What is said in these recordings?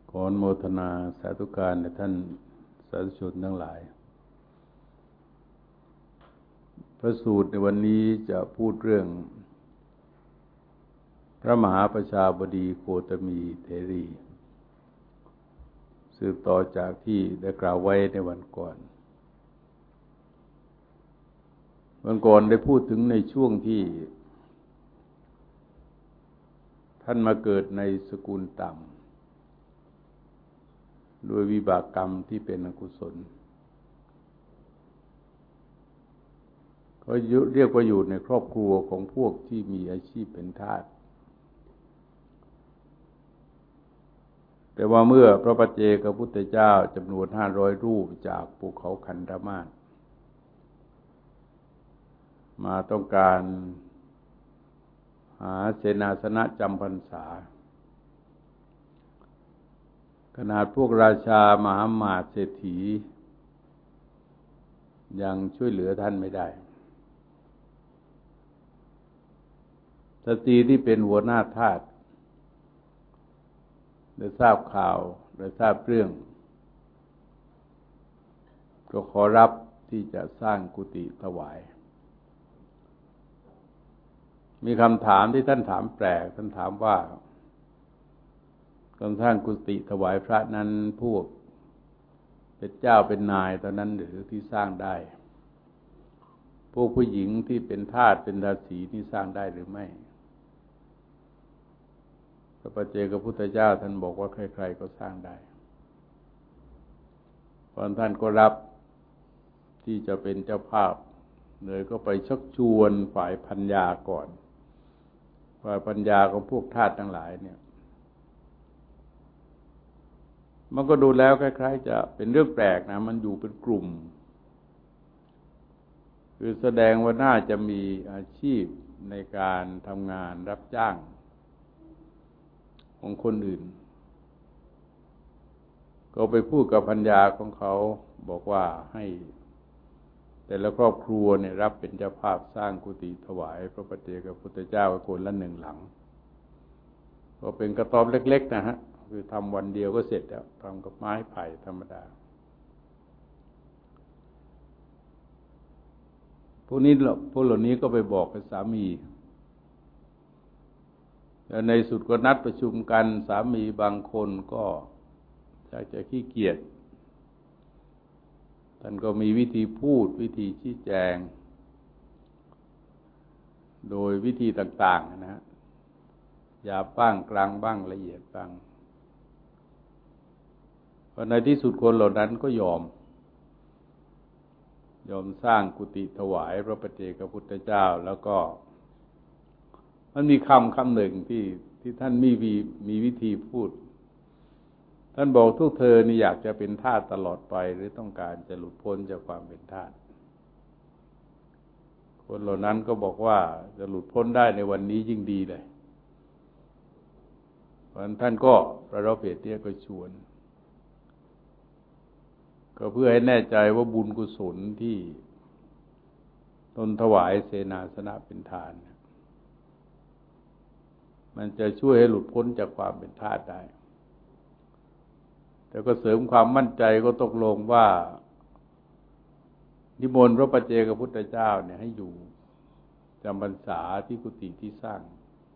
ขออนุโมทนาสาธุการในท่านสาธุชนทั้งหลายพระสูตรในวันนี้จะพูดเรื่องพระมหาประชาบดีโคตมีเถรีสืบต่อจากที่ได้กล่าวไว้ในวันก่อนได้พูดถึงในช่วงที่ท่านมาเกิดในสกุลต่ำโดยวิบากกรรมที่เป็นอกุศลก็เรียกว่าอยู่ในครอบครัวของพวกที่มีอาชีพเป็นทาสแต่ว่าเมื่อพระปัจเจกพุทธเจ้าจำนวน500 รูปจากภูเขาคันธมาศมาต้องการหาเสนาสนะจำพรรษาขนาดพวกราชามหาอมาตย์เศรษฐียังช่วยเหลือท่านไม่ได้สตรีที่เป็นหัวหน้าทาสได้ทราบข่าวได้ทราบเรื่องก็ขอรับที่จะสร้างกุฏิถวายมีคำถามที่ท่านถามแปลกท่านถามว่าการสร้างกุฏิถวายพระนั้นพวกเป็นเจ้าเป็นนายตอนนั้นหรือที่สร้างได้พวกผู้หญิงที่เป็นทาสเป็นดาสีนี่สร้างได้หรือไม่พระปัจเจกพุทธเจ้าท่านบอกว่าใครๆก็สร้างได้ตอนท่านก็รับที่จะเป็นเจ้าภาพเลยก็ไปชักชวนฝ่ายพัญญาก่อนฝ่ายพัญญาของพวกทาสทั้งหลายเนี่ยมันก็ดูแล้วคล้ายๆจะเป็นเรื่องแปลกนะมันอยู่เป็นกลุ่มคือแสดงว่าน่าจะมีอาชีพในการทำงานรับจ้างของคนอื่นก็ไปพูดกับภรรยาของเขาบอกว่าให้แต่ละครอบครัวเนี่ยรับเป็นเจ้าภาพสร้างกุฏิถวายพระปัจเจกพุทธเจ้าคนละ1 หลังก็เป็นกระต๊อบเล็กๆนะฮะคือทำวันเดียวก็เสร็จแล้วทำกับไม้ไผ่ธรรมดาพวกเหล่านี้ก็ไปบอกกับสามีแล้วในสุดก็นัดประชุมกันสามีบางคนก็จะขี้เกียจท่านก็มีวิธีพูดวิธีชี้แจงโดยวิธีต่างๆนะฮะหยาบบ้างกลางบ้างละเอียดบ้างพอในที่สุดคนเหล่านั้นก็ยอมสร้างกุฏิถวายพระปัจเจกพุทธเจ้าแล้วก็มันมีคำหนึ่งที่ท่านมีวิธีพูดท่านบอกทุกเธอนี่อยากจะเป็นทาสตลอดไปหรือต้องการจะหลุดพ้นจากความเป็นทาสคนเหล่านั้นก็บอกว่าจะหลุดพ้นได้ในวันนี้ยิ่งดีเลยเพราะฉะนั้นท่านก็ประรบเหตุนี้ก็ชวนก็เพื่อให้แน่ใจว่าบุญกุศลที่ตนถวายเสนาสนะเป็นทานมันจะช่วยให้หลุดพ้นจากความเป็นทาสได้แต่ก็เสริมความมั่นใจก็ตกลงว่านิมนต์พระปัจเจกพุทธเจ้าเนี่ยให้อยู่จำพรรษาที่กุฏิที่สร้าง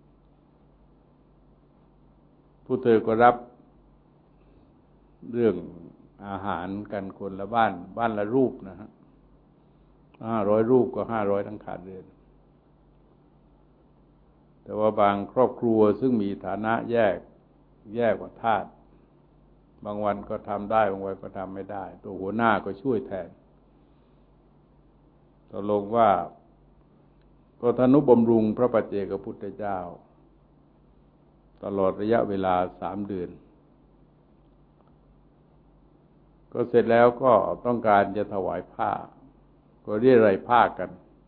ผู้เธอก็รับเรื่องอาหารกันคนละบ้านละรูปนะฮะ500 รูปก็500ทั้งขาดเดือนแต่ว่าบางครอบครัวซึ่งมีฐานะแย่กว่าทาสบางวันก็ทำได้บางวันก็ทำไม่ได้ตัวหัวหน้าก็ช่วยแทนตกลงว่าก็ทนุบำรุงพระปัจเจกพุทธเจ้าตลอดระยะเวลา3 เดือนก็เสร็จแล้วก็ต้องการจะถวายผ้าก็เรียรัยผ้ากัน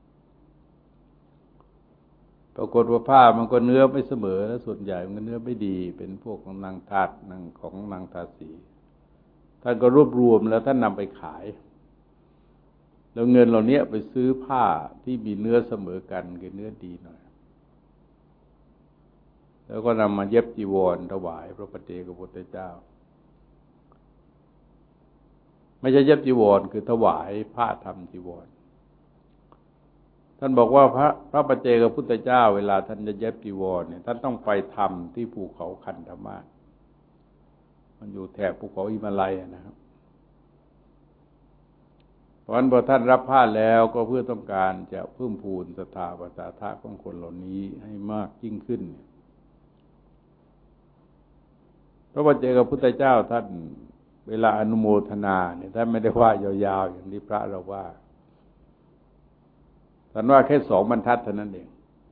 ปรากฏว่าผ้ามันก็เนื้อไม่เสมอและส่วนใหญ่มันเนื้อไม่ดีเป็นพวกของนางทาสของนางทาสีท่านก็รวบรวมแล้วท่านนำไปขายแล้วเงินเหล่านี้ไปซื้อผ้าที่มีเนื้อเสมอกันคือเนื้อดีหน่อยแล้วก็นำมาเย็บจีวรถวายพระปัจเจกพุทธเจ้าไม่ใช่เย็บจีวรคือถวายผ้าทำจีวรท่านบอกว่าพระปัจเจกพุทธเจ้าเวลาท่านจะเย็บจีวรเนี่ยท่านต้องไปทำที่ภูเขาคันธมาศมันอยู่แถบภูเขาหิมาลัยนะครับเพราะฉะนั้นพอท่านรับผ้าแล้วก็เพื่อต้องการจะเพิ่มพูนศรัทธาประสาทะของคนเหล่านี้ให้มากยิ่งขึ้นพระปัจเจกพุทธเจ้าท่านเวลาอนุโมทนาเนี่ยท่านไม่ได้ว่ายาวๆอย่างที่พระเราว่าท่านว่าแค่2 บรรทัดเท่านั้นเอง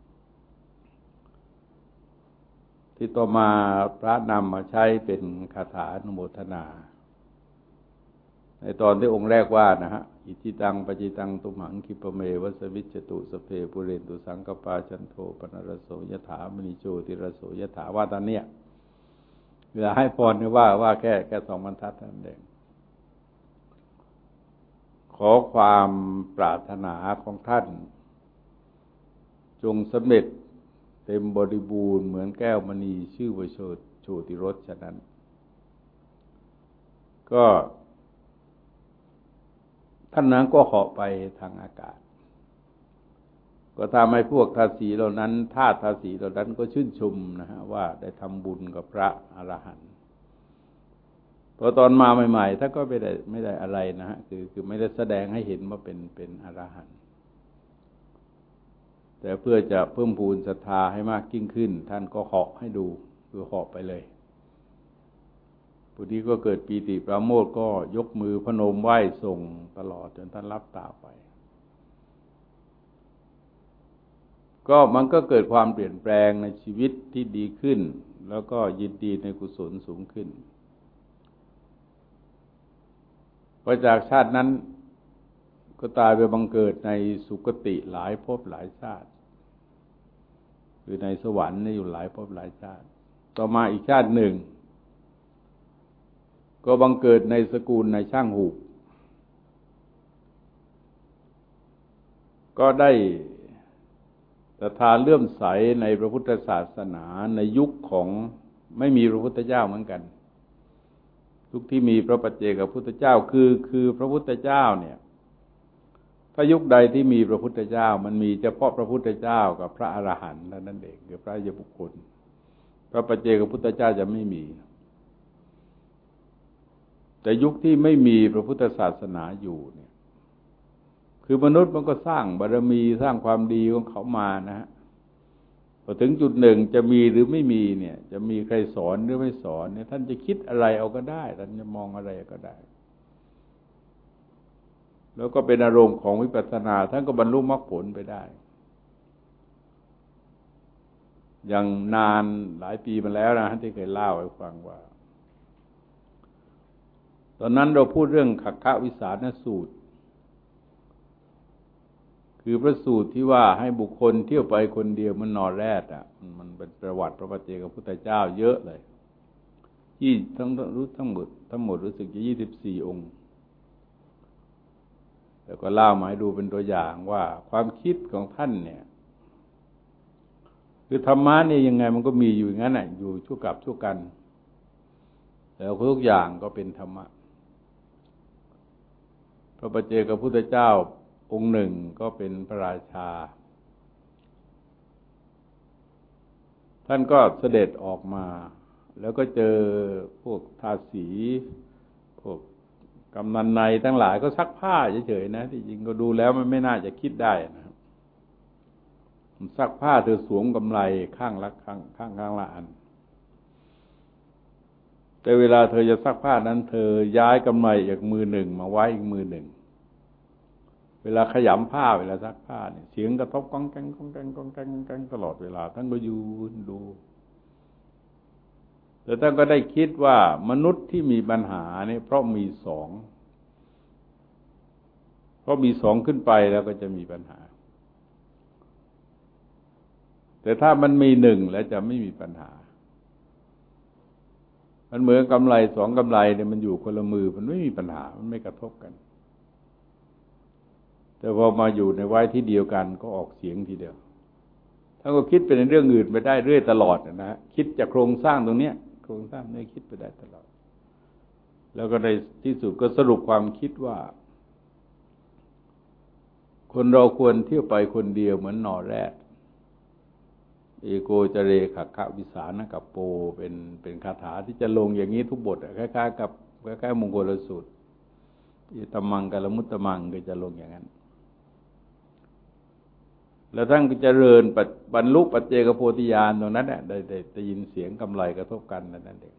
ที่ต่อมาพระนำมาใช้เป็นคาถาอนุโมทนาในตอนที่องค์แรกว่านะฮะอิจิตังปจิตังตุมหังคิปเมวัสวิจจตุสเพปุเรนตุสังกปาชันโทปนรโสยถามณิโชติรโสยถาว่าตอนเนี้ยเวลาให้พรเนี่ยว่าแค่2 บรรทัดนั่นเองขอความปรารถนาของท่านจงสำเร็จเต็มบริบูรณ์เหมือนแก้วมณีชื่อว่าโชติรสฉะนั้นก็ท่านนั้นก็เหาะไปทางอากาศก็ทำให้พวกทาสีเหล่านั้นทาสีเหล่านั้นก็ชื่นชมนะฮะว่าได้ทำบุญกับพระอรหันต์พอตอนมาใหม่ๆท่านก็ไม่ได้อะไรนะฮะคือไม่ได้แสดงให้เห็นว่าเป็นอรหันต์แต่เพื่อจะเพิ่มพูนศรัทธาให้มากยิ่งขึ้นท่านก็เหาะให้ดูคือเหาะไปเลยผู้นี้ก็เกิดปีติปราโมทย์ก็ยกมือพนมไหว้ส่งตลอดจนท่านรับตาไปก็มันก็เกิดความเปลี่ยนแปลงในชีวิตที่ดีขึ้นแล้วก็ยินดีในกุศลสูงขึ้นพอจากชาตินั้นก็ตายไปบังเกิดในสุคติหลายภพหลายชาติคือในสวรรค์นี่อยู่หลายภพหลายชาติต่อมาอีกชาติหนึ่งก็บังเกิดในสกุลในช่างหูกก็ได้ศรัทธาเลื่อมใสในพระพุทธศาสนาในยุคของไม่มีพระพุทธเจ้าเหมือนกันยุคที่มีพระปัจเจกพุทธเจ้าคือพระพุทธเจ้าเนี่ยถ้ายุคใดที่มีพระพุทธเจ้ามันมีเฉพาะพระพุทธเจ้ากับพระอรหันต์นั่นเองคือพระอริยบุคคลพระปัจเจกพุทธเจ้าจะไม่มีแต่ยุคที่ไม่มีพระพุทธศาสนาอยู่เนี่ยคือมนุษย์มันก็สร้างบารมีสร้างความดีของเขามานะฮะพอถึงจุดหนึ่งจะมีหรือไม่มีเนี่ยจะมีใครสอนหรือไม่สอนเนี่ยท่านจะคิดอะไรเอาก็ได้ท่านจะมองอะไรก็ได้แล้วก็เป็นอารมณ์ของวิปัสสนาท่านก็บรรลุมรรคผลไปได้อย่างนานหลายปีมาแล้วนะที่เคยเล่าให้ฟังว่าตอนนั้นเราพูดเรื่องขักขวิสานสูตรคือพระสูตรที่ว่าให้บุคคลเที่ยวไปคนเดียวมันนอนแรดอ่ะมันเป็นประวัติพระปัจเจกพุทธเจ้าเยอะเลยที่ทั้งหมดรู้สึกจะ24 องค์แล้วก็เล่ามาให้ดูเป็นตัวอย่างว่าความคิดของท่านเนี่ยคือธรรมะนี่ยังไงมันก็มีอยู่อย่างนั้นน่ะอยู่ชั่วกับชั่วกันแล้วทุกอย่างก็เป็นธรรมะพระปัจเจกพุทธเจ้าองค์หนึ่งก็เป็นพระราชาท่านก็เสด็จออกมาแล้วก็เจอพวกทาสีพวกกำนันในทั้งหลายก็ซักผ้าเฉยๆนะที่จริงก็ดูแล้วมันไม่น่าจะคิดได้นะครับซักผ้าเธอสวมกำไลข้างละข้างละอันแต่เวลาเธอจะซักผ้านั้นเธอย้ายกำไลจากมือหนึ่งมาไว้อีกมือหนึ่งเวลาขยำผ้าเวลาซักผ้าเนี่ยเสียงกระทบก้องแกงก้องแกงก้องแกงก้องแกงตลอดเวลาท่านก็ยืนดูแต่ท่านก็ได้คิดว่ามนุษย์ที่มีปัญหาเนี่ยเพราะมีสองขึ้นไปแล้วก็จะมีปัญหาแต่ถ้ามันมีหนึ่งแล้วจะไม่มีปัญหามันเหมือนกำไล2 กำไลเนี่ยมันอยู่คนละมือมันไม่มีปัญหามันไม่กระทบกันแต่พอมาอยู่ในไว้ที่เดียวกันก็ออกเสียงทีเดียวท่านก็คิดเป็นเรื่องอื่นไปได้เรื่อยตลอดนะคิดจากโครงสร้างตรงเนี้ยโครงสร้างนี้คิดไปได้ตลอดแล้วก็ในที่สุดก็สรุปความคิดว่าคนเราควรเที่ยวไปคนเดียวเหมือนหน่อแรกเอโกจเรขักขวิสานกัปโปเป็นคาถาที่จะลงอย่างนี้ทุกบทคล้ายๆกับคล้ายๆมงคลสูตรอิตมังกัลมุตตมังก็จะลงอย่างนั้นแล้วท่านก็เจริญบรรลุปัจเจกโพธิญาณตรงนั้นเนี่ยได้ยินเสียงกำไลกระทบกันนั่นเอง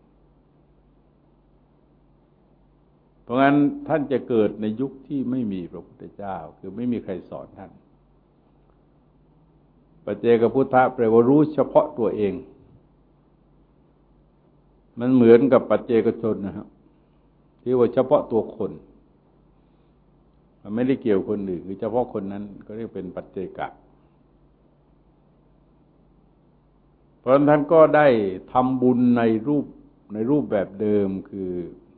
เพราะงั้นท่านจะเกิดในยุคที่ไม่มีพระพุทธเจ้าคือไม่มีใครสอนท่านปัจเจกพุทธะแปลว่ารู้เฉพาะตัวเองมันเหมือนกับปัจเจกชนนะครับที่ว่าเฉพาะตัวคนมันไม่ได้เกี่ยวคนอื่นคือเฉพาะคนนั้นก็เรียกเป็นปัจเจกะเพราะฉะนั้นท่านก็ได้ทำบุญในรูปแบบเดิมคือ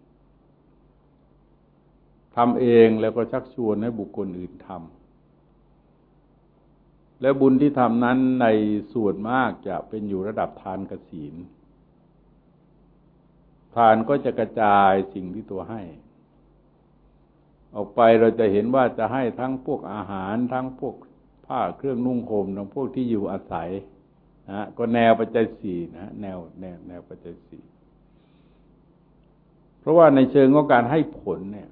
ทำเองแล้วก็ชักชวนให้บุคคลอื่นทำและบุญที่ทำนั้นในส่วนมากจะเป็นอยู่ระดับทานกับศีลทานก็จะกระจายสิ่งที่ตัวให้ออกไปเราจะเห็นว่าจะให้ทั้งพวกอาหารทั้งพวกผ้าเครื่องนุ่งห่มทั้งพวกที่อยู่อาศัยนะก็แนวปัจจัยสี่นะแนวปัจจัยสี่เพราะว่าในเชิงของการให้ผลเนี่ย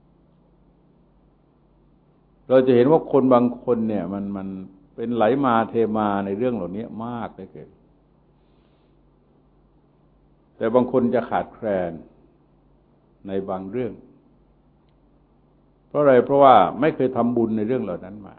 เราจะเห็นว่าคนบางคนเนี่ยมันเป็นไหลมาเทมาในเรื่องเหล่านี้มากเลยเกินแต่บางคนจะขาดแคลนในบางเรื่องเพราะอะไรเพราะว่าไม่เคยทำบุญในเรื่องเหล่านั้นมา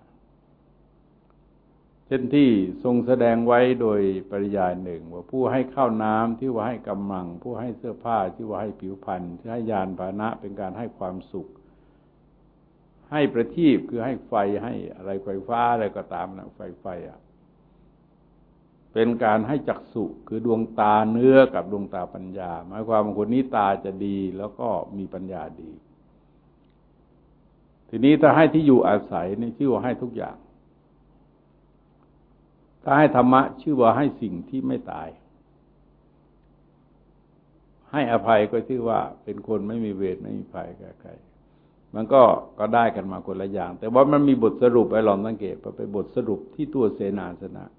เช่นที่ทรงแสดงไว้โดยปริยายหนึ่งว่าผู้ให้ข้าวน้ำที่ว่าให้กำลังผู้ให้เสื้อผ้าที่ว่าให้ผิวพรรณที่ให้ยานพาหนะเป็นการให้ความสุขให้ประทีปคือให้ไฟให้อะไรไฟฟ้าอะไรก็ตามนะไฟเป็นการให้จักษุคือดวงตาเนื้อกับดวงตาปัญญาหมายความว่าคนนี้ตาจะดีแล้วก็มีปัญญาดีทีนี้ถ้าให้ที่อยู่อาศัยนี่ชื่อว่าให้ทุกอย่างถ้าให้ธรรมะชื่อว่าให้สิ่งที่ไม่ตายให้อภัยก็ชื่อว่าเป็นคนไม่มีเวรไม่มีภัยกับใครมันก็ได้กันมาคนละอย่างแต่ว่ามันมีบทสรุปไว้ลองสังเกตว่าเป็นบทสรุปที่ตัวเสนาสนะ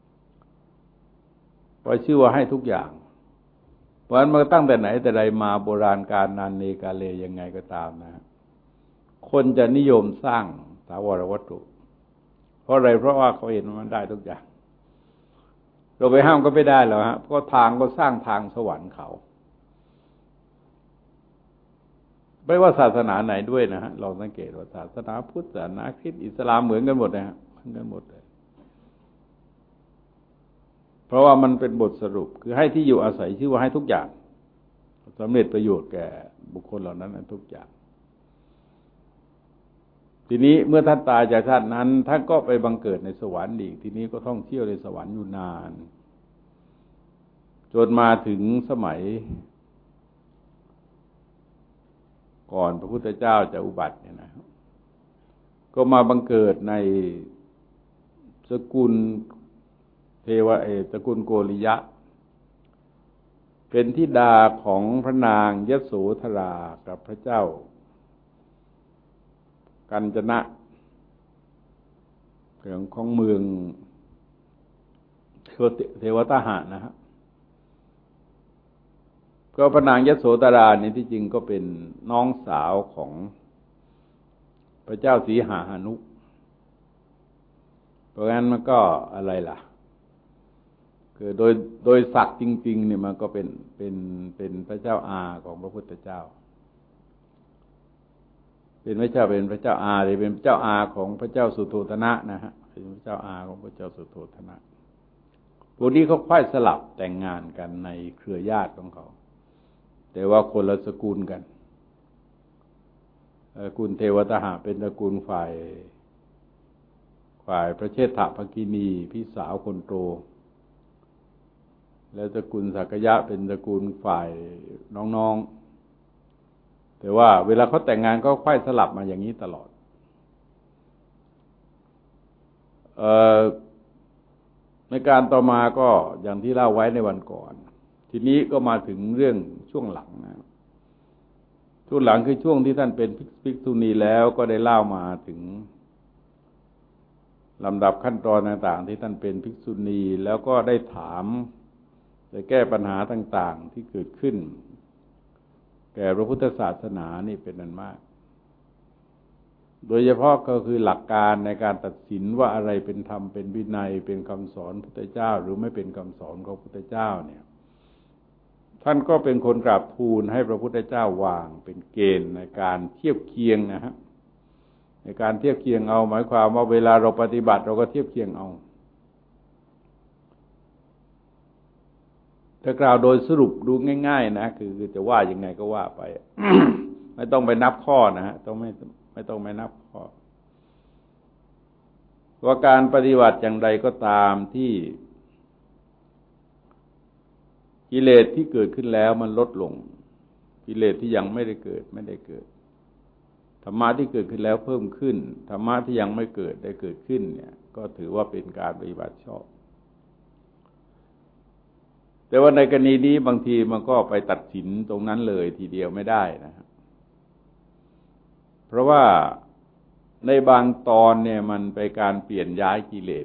ว่าชื่อว่าให้ทุกอย่างเพราะฉะนั้นมันตั้งแต่ไหนแต่ใดมาโบราณกาลนานเนกาเลยังไงก็ตามนะคนจะนิยมสร้างถาวรวัตถุเพราะอะไรเพราะว่าเขาเห็นว่ามันได้ทุกอย่างเราไปห้ามก็ไม่ได้หรอกฮะเพราะทางก็สร้างทางสวรรค์เขาไม่ว่าศาสนาไหนด้วยนะฮะเราสังเกตว่าศาสนาพุทธศาสนาคริสต์อิสลามเหมือนกันหมดนะฮะเหมือนกันหมดเลยเพราะว่ามันเป็นบทสรุปคือให้ที่อยู่อาศัยชื่อว่าให้ทุกอย่างสำเร็จประโยชน์แก่บุคคลเหล่านั้นทุกอย่างทีนี้เมื่อท่านตายจากชาตินั้นท่านก็ไปบังเกิดในสวรรค์อีกทีนี้ก็ท่องเที่ยวในสวรรค์อยู่นานจนมาถึงสมัยก่อนพระพุทธเจ้าจะอุบัติเนี่ยนะก็มาบังเกิดในสกุลเทวะสกุลโกริยะเป็นธิดาของพระนางยโสธรากับพระเจ้ากัญจนะของเมืองเทวตหะนะครับก็พระนางยโสธรานี่ที่จริงก็เป็นน้องสาวของพระเจ้าสีหานุเพราะงั้นมันก็อะไรล่ะคือโดยศักดิ์จริงๆเนี่ยมันก็เป็นพระเจ้าอาของพระพุทธเจ้าเป็นพระเจ้าอาหรือเป็นพระเจ้าอาของพระเจ้าสุโธทนะนะฮะเป็นพระเจ้าอาของพระเจ้าสุโธทนะพวกนี้เขาค่อยสลับแต่งงานกันในเครือญาติของเขาแต่ว่าคนละสกุลกันตระกูลเทวตหะเป็นตระกูลฝ่ายพระเชษฐภคินีพี่สาวคนโตแล้วตระกูลสักยะเป็นตระกูลฝ่ายน้องๆแต่ว่าเวลาเขาแต่งงานก็ค่อยสลับมาอย่างนี้ตลอดในการต่อมาก็อย่างที่เล่าไว้ในวันก่อนทีนี้ก็มาถึงเรื่องช่วงหลังนะช่วงหลังคือช่วงที่ท่านเป็นภิกษุณีแล้วก็ได้เล่ามาถึงลำดับขั้นตอนต่างๆที่ท่านเป็นภิกษุณีแล้วก็ได้ถามได้แก้ปัญหาต่างๆที่เกิดขึ้นแก่พระพุทธศาสนานี่เป็นอันมากโดยเฉพาะก็คือหลักการในการตัดสินว่าอะไรเป็นธรรมเป็นวินัยเป็นคำสอนพุทธเจ้าหรือไม่เป็นคำสอนของพุทธเจ้าเนี่ยท่านก็เป็นคนกราบทูลให้พระพุทธเจ้าวางเป็นเกณฑ์ในการเทียบเคียงนะฮะในการเทียบเคียงเอาหมายความว่าเวลาเราปฏิบัติเราก็เทียบเคียงเอาถ้ากล่าวโดยสรุปดูง่ายๆนะคือจะว่ายังไงก็ว่าไป ไม่ต้องไปนับข้อนะฮะไม่ต้องไปนับข้อว่าการปฏิบัติอย่างใดก็ตามที่กิเลสที่เกิดขึ้นแล้วมันลดลงกิเลสที่ยังไม่ได้เกิดธรรมะที่เกิดขึ้นแล้วเพิ่มขึ้นธรรมะที่ยังไม่เกิดได้เกิดขึ้นเนี่ยก็ถือว่าเป็นการปฏิบัติชอบแต่ว่าในกรณีนี้บางทีมันก็ไปตัดสินตรงนั้นเลยทีเดียวไม่ได้นะครับเพราะว่าในบางตอนเนี่ยมันไปการเปลี่ยนย้ายกิเลส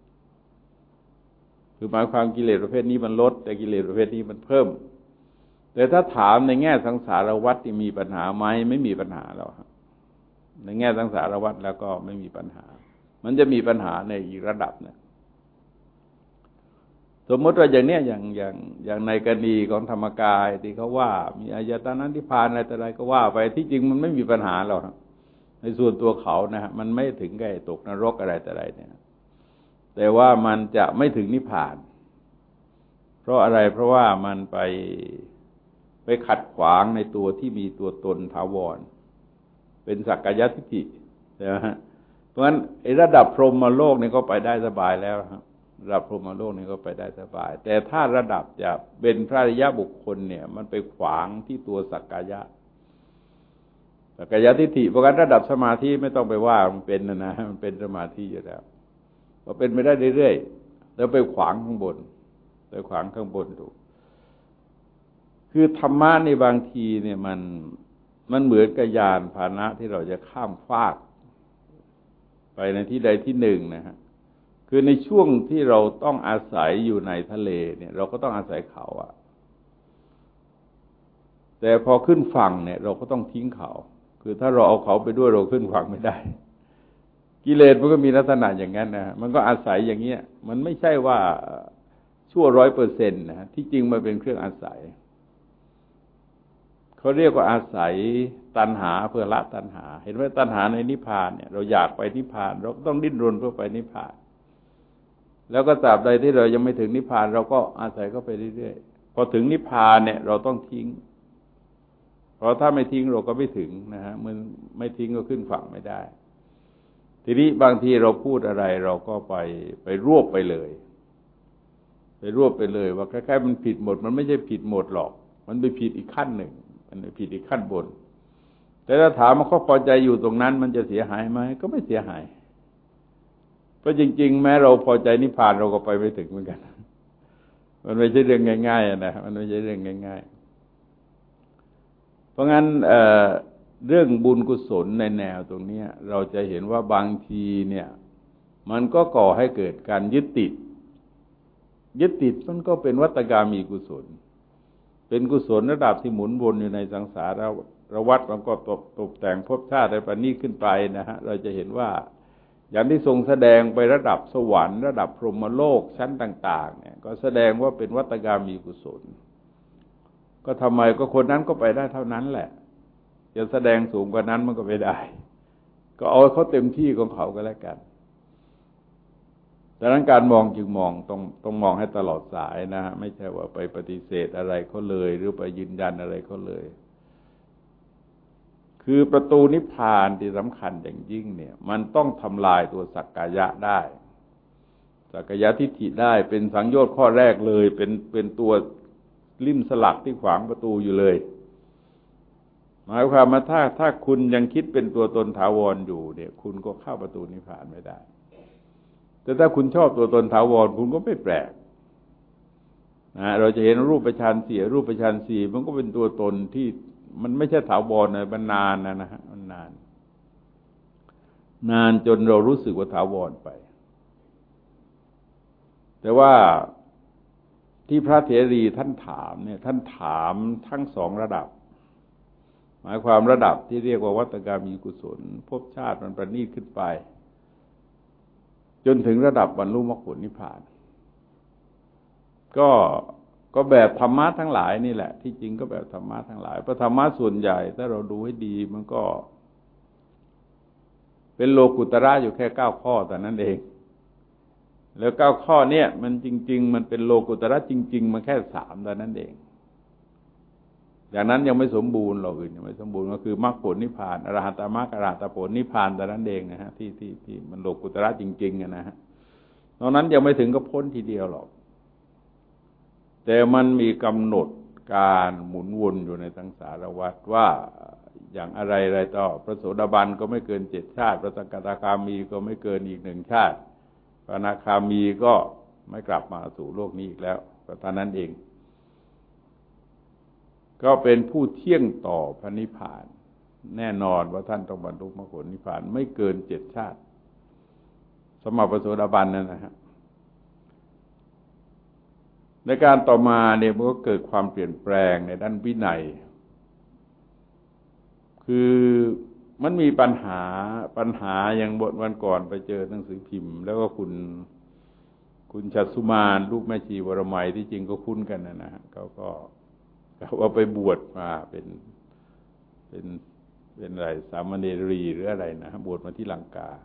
คือหมายความกิเลสประเภทนี้มันลดแต่กิเลสประเภทนี้มันเพิ่มแต่ถ้าถามในแง่สังสารวัฏที่มีปัญหาไหมไม่มีปัญหาแล้วครับในแง่สังสารวัฏแล้วก็ไม่มีปัญหามันจะมีปัญหาในอีกระดับนึงสมมติว่าอย่างเนี้ยอย่างในกรณีของธรรมกายที่เขาว่ามีอายตนะนิพพานอะไรแต่อะไรก็ว่าไปที่จริงมันไม่มีปัญหาหรอกในส่วนตัวเขานะฮะมันไม่ถึงกับตกนรกอะไรแต่อะไรเนี่ยแต่ว่ามันจะไม่ถึงนิพพานเพราะอะไรเพราะว่ามันไปขัดขวางในตัวที่มีตัวตนถาวรเป็นสักกายทิฏฐิใช่ไหมฮะเพราะฉะนั้นระดับพรหมโลกนี่ก็ไปได้สบายแล้วครับระดับพรหมโลกนี่ก็ไปได้สบายแต่ถ้าระดับจะเป็นพระอริยบุคคลเนี่ยมันไปขวางที่ตัวสักกายทิฏฐิเพราะงั้นระดับสมาธิไม่ต้องไปว่ามันเป็นนะมันเป็นสมาธิอยู่แล้วก็เป็นไปได้เรื่อยๆแล้วไปขวางข้างบนดูคือธรรมะในบางทีเนี่ยมันเหมือนกับยานพาหนะที่เราจะข้ามฟากไปในที่ใดที่หนึ่งนะฮะคือในช่วงที่เราต้องอาศัยอยู่ในทะเลเนี่ยเราก็ต้องอาศัยเขาอะแต่พอขึ้นฝั่งเนี่ยเราก็ต้องทิ้งเขาคือถ้าเราเอาเขาไปด้วยเราขึ้นฝั่งไม่ได้กิเลสมันก็มีลักษณะอย่างนั้นนะมันก็อาศัยอย่างเงี้ยมันไม่ใช่ว่าชั่ว 100% นะที่จริงมันเป็นเครื่องอาศัยเขาเรียกว่าอาศัยตัณหาเพื่อละตัณหาเห็นไหมตัณหาในนิพพานเนี่ยเราอยากไปนิพพานเราต้องดิ้นรนเพื่อไปนิพพานแล้วก็ตราบใดที่เรายังไม่ถึงนิพพานเราก็อาศัยเข้าไปเรื่อยๆพอถึงนิพพานเนี่ยเราต้องทิ้งเพราะถ้าไม่ทิ้งเราก็ไม่ถึงนะฮะมันไม่ทิ้งก็ขึ้นฝั่งไม่ได้ทีนี้บางทีเราพูดอะไรเราก็ไปรวบไปเลยว่าคล้ายๆมันผิดหมดมันไม่ใช่ผิดหมดหรอกมันไปผิดอีกขั้นหนึ่งมันไปผิดอีกขั้นบนแต่ถ้าถามว่าเขาพอใจอยู่ตรงนั้นมันจะเสียหายไหมก็ไม่เสียหายเพราะจริงๆแม้เราพอใจนิพพานเราก็ไปไม่ถึงเหมือนกันมันไม่ใช่เรื่องง่ายๆนะมันไม่ใช่เรื่องง่ายๆเพราะงั้นเรื่องบุญกุศลในแนวตรงนี้เราจะเห็นว่าบางทีเนี่ยมันก็ก่อให้เกิดการยึดติดมันก็เป็นวัฏกามีกุศลเป็นกุศลระดับที่หมุนวนอยู่ในสังสารวัฏมันก็ตกแต่งภพชาติในปานนี้ขึ้นไปนะฮะเราจะเห็นว่าอย่างที่ทรงแสดงไประดับสวรรค์ระดับพรหมโลกชั้นต่างๆเนี่ยก็แสดงว่าเป็นวัฏกามีกุศลก็ทำไมก็คนนั้นก็ไปได้เท่านั้นแหละจะแสดงสูงกว่านั้นมันก็ไม่ได้ก็เอาเขาเต็มที่ของเขาก็แล้วกันดังนั้นการมองจึงมองต้องมองให้ตลอดสายนะฮะไม่ใช่ว่าไปปฏิเสธอะไรเขาเลยหรือไปยืนยันอะไรเขาเลยคือประตูนิพพานที่สำคัญอย่างยิ่งเนี่ยมันต้องทำลายตัวสักกายะได้สักกายทิฏฐิได้เป็นสังโยชน์ข้อแรกเลยเป็นตัวลิ่มสลักที่ขวางประตูอยู่เลยหมายความว่าถ้าคุณยังคิดเป็นตัวตนถาวรอยู่เนี่ยคุณก็เข้าประตูนิพพานไม่ได้แต่ถ้าคุณชอบตัวตนถาวรคุณก็ไม่แปลกนะเราจะเห็นรูปฌาน 4มันก็เป็นตัวตนที่มันไม่ใช่ถาวรเลยมันนานนะฮะมันนานจนเรารู้สึกว่าถาวรไปแต่ว่าที่พระเถรีท่านถามเนี่ยท่านถามทั้งสองระดับหมายความระดับที่เรียกว่าวัตกรรมีกุศลภพชาติมันประณีตขึ้นไปจนถึงระดับบรรลุมรรคผลนิพพานก็แบบธรรมะทั้งหลายนี่แหละที่จริงก็แบบธรรมะทั้งหลายเพราะธรรมะส่วนใหญ่ถ้าเราดูให้ดีมันก็เป็นโลกุตระอยู่แค่9 ข้อแต่นั้นเองแล้ว9 ข้อเนี่ยมันจริงๆมันเป็นโลกุตระจริงๆมันแค่3แต่นั้นเองอย่างนั้นยังไม่สมบูรณ์หรอกอื่นยังไม่สมบูรณ์ก็คือมรรคผลนิพพานอรหัตมรรคอรหัตผลนิพพานแต่นั้นเองนะฮะที่มันโลกุตระจริงๆนะฮะตอนนั้นยังไม่ถึงกับพ้นทีเดียวหรอกแต่มันมีกำหนดการหมุนวนอยู่ในสังสารวัฏว่าอย่างอะไรต่อพระโสดาบันก็ไม่เกิน7 ชาติพระสกทาคามีก็ไม่เกินอีก1 ชาติพระอนาคามีก็ไม่กลับมาสู่โลกนี้อีกแล้วก็เท่านั้นเองก็เป็นผู้เที่ยงต่อพระนิพพานแน่นอนว่าท่านต้องบรรลุมรรคผลนิพพานไม่เกิน7 ชาติสำหรับพระโสดาบันนั่นนะฮะในการต่อมาเนี่ยมันก็เกิดความเปลี่ยนแปลงในด้านวินัยคือมันมีปัญหาอย่างบทวันก่อนไปเจอหนังสือพิมพ์แล้วก็คุณชัดสุมานลูกแม่ชีวรมัยที่จริงก็คุ้นกันนะฮะเขาก็ว่าไปบวชมาเป็นอะไรสามเณรีหรืออะไรนะบวชมาที่ลังกา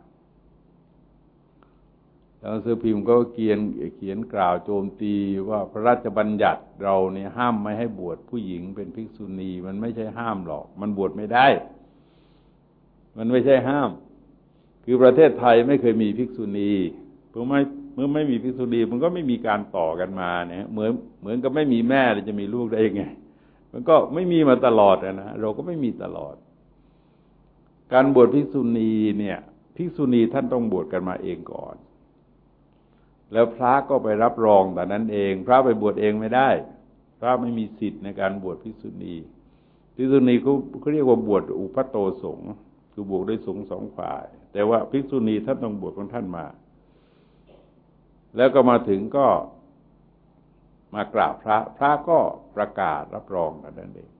แล้วหนังสือพิมพ์ก็เขียนกล่าวโจมตีว่าพระราชบัญญัติเราเนี่ยห้ามไม่ให้บวชผู้หญิงเป็นภิกษุณีมันไม่ใช่ห้ามหรอกมันบวชไม่ได้มันไม่ใช่ห้ามคือประเทศไทยไม่เคยมีภิกษุณีเมื่อไม่มีภิกษุณีมันก็ไม่มีการต่อกันมาเนี่ยเหมือนกับไม่มีแม่จะมีลูกได้ยังไงมันก็ไม่มีมาตลอดนะเราก็ไม่มีตลอดการบวชภิกษุณีเนี่ยภิกษุณีท่านต้องบวชกันมาเองก่อนแล้วพระก็ไปรับรองแต่นั้นเองพระไปบวชเองไม่ได้พระไม่มีสิทธิ์ในการบวชภิกษุณีเขาเรียกว่าบวชอุปัตโตสงฆ์คือบวชด้วยสงฆ์2 ฝ่ายแต่ว่าภิกษุณีท่านต้องบวชของท่านมาแล้วก็มาถึงก็มากราบพระก็ประกาศรับรองแต่นั้นเอง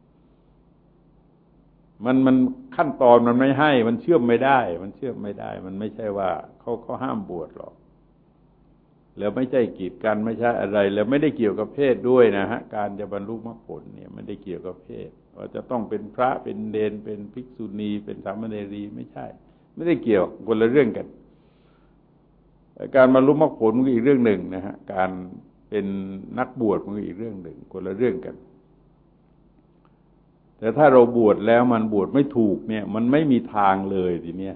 มันขั้นตอนมันไม่ให้มันเชื่อมไม่ได้มันไม่ใช่ว่าเขาห้ามบวชหรอกแล้วไม่ใช่กีดกันไม่ใช่อะไรแล้วไม่ได้เกี่ยวกับเพศด้วยนะฮะการจะบรรลุมรรคผลเนี่ยไม่ได้เกี่ยวกับเพศว่าจะต้องเป็นพระเป็นเณรเป็นภิกษุณีเป็นสามเณรีไม่ใช่ไม่ได้เกี่ยวคนละเรื่องกันการบรรลุมรรคผลมันก็อีกเรื่องหนึ่งนะฮะการเป็นนักบวชมันก็อีกเรื่องหนึ่งคนละเรื่องกันแต่ถ้าเราบวชแล้วมันบวชไม่ถูกเนี่ยมันไม่มีทางเลยทีเนี้ย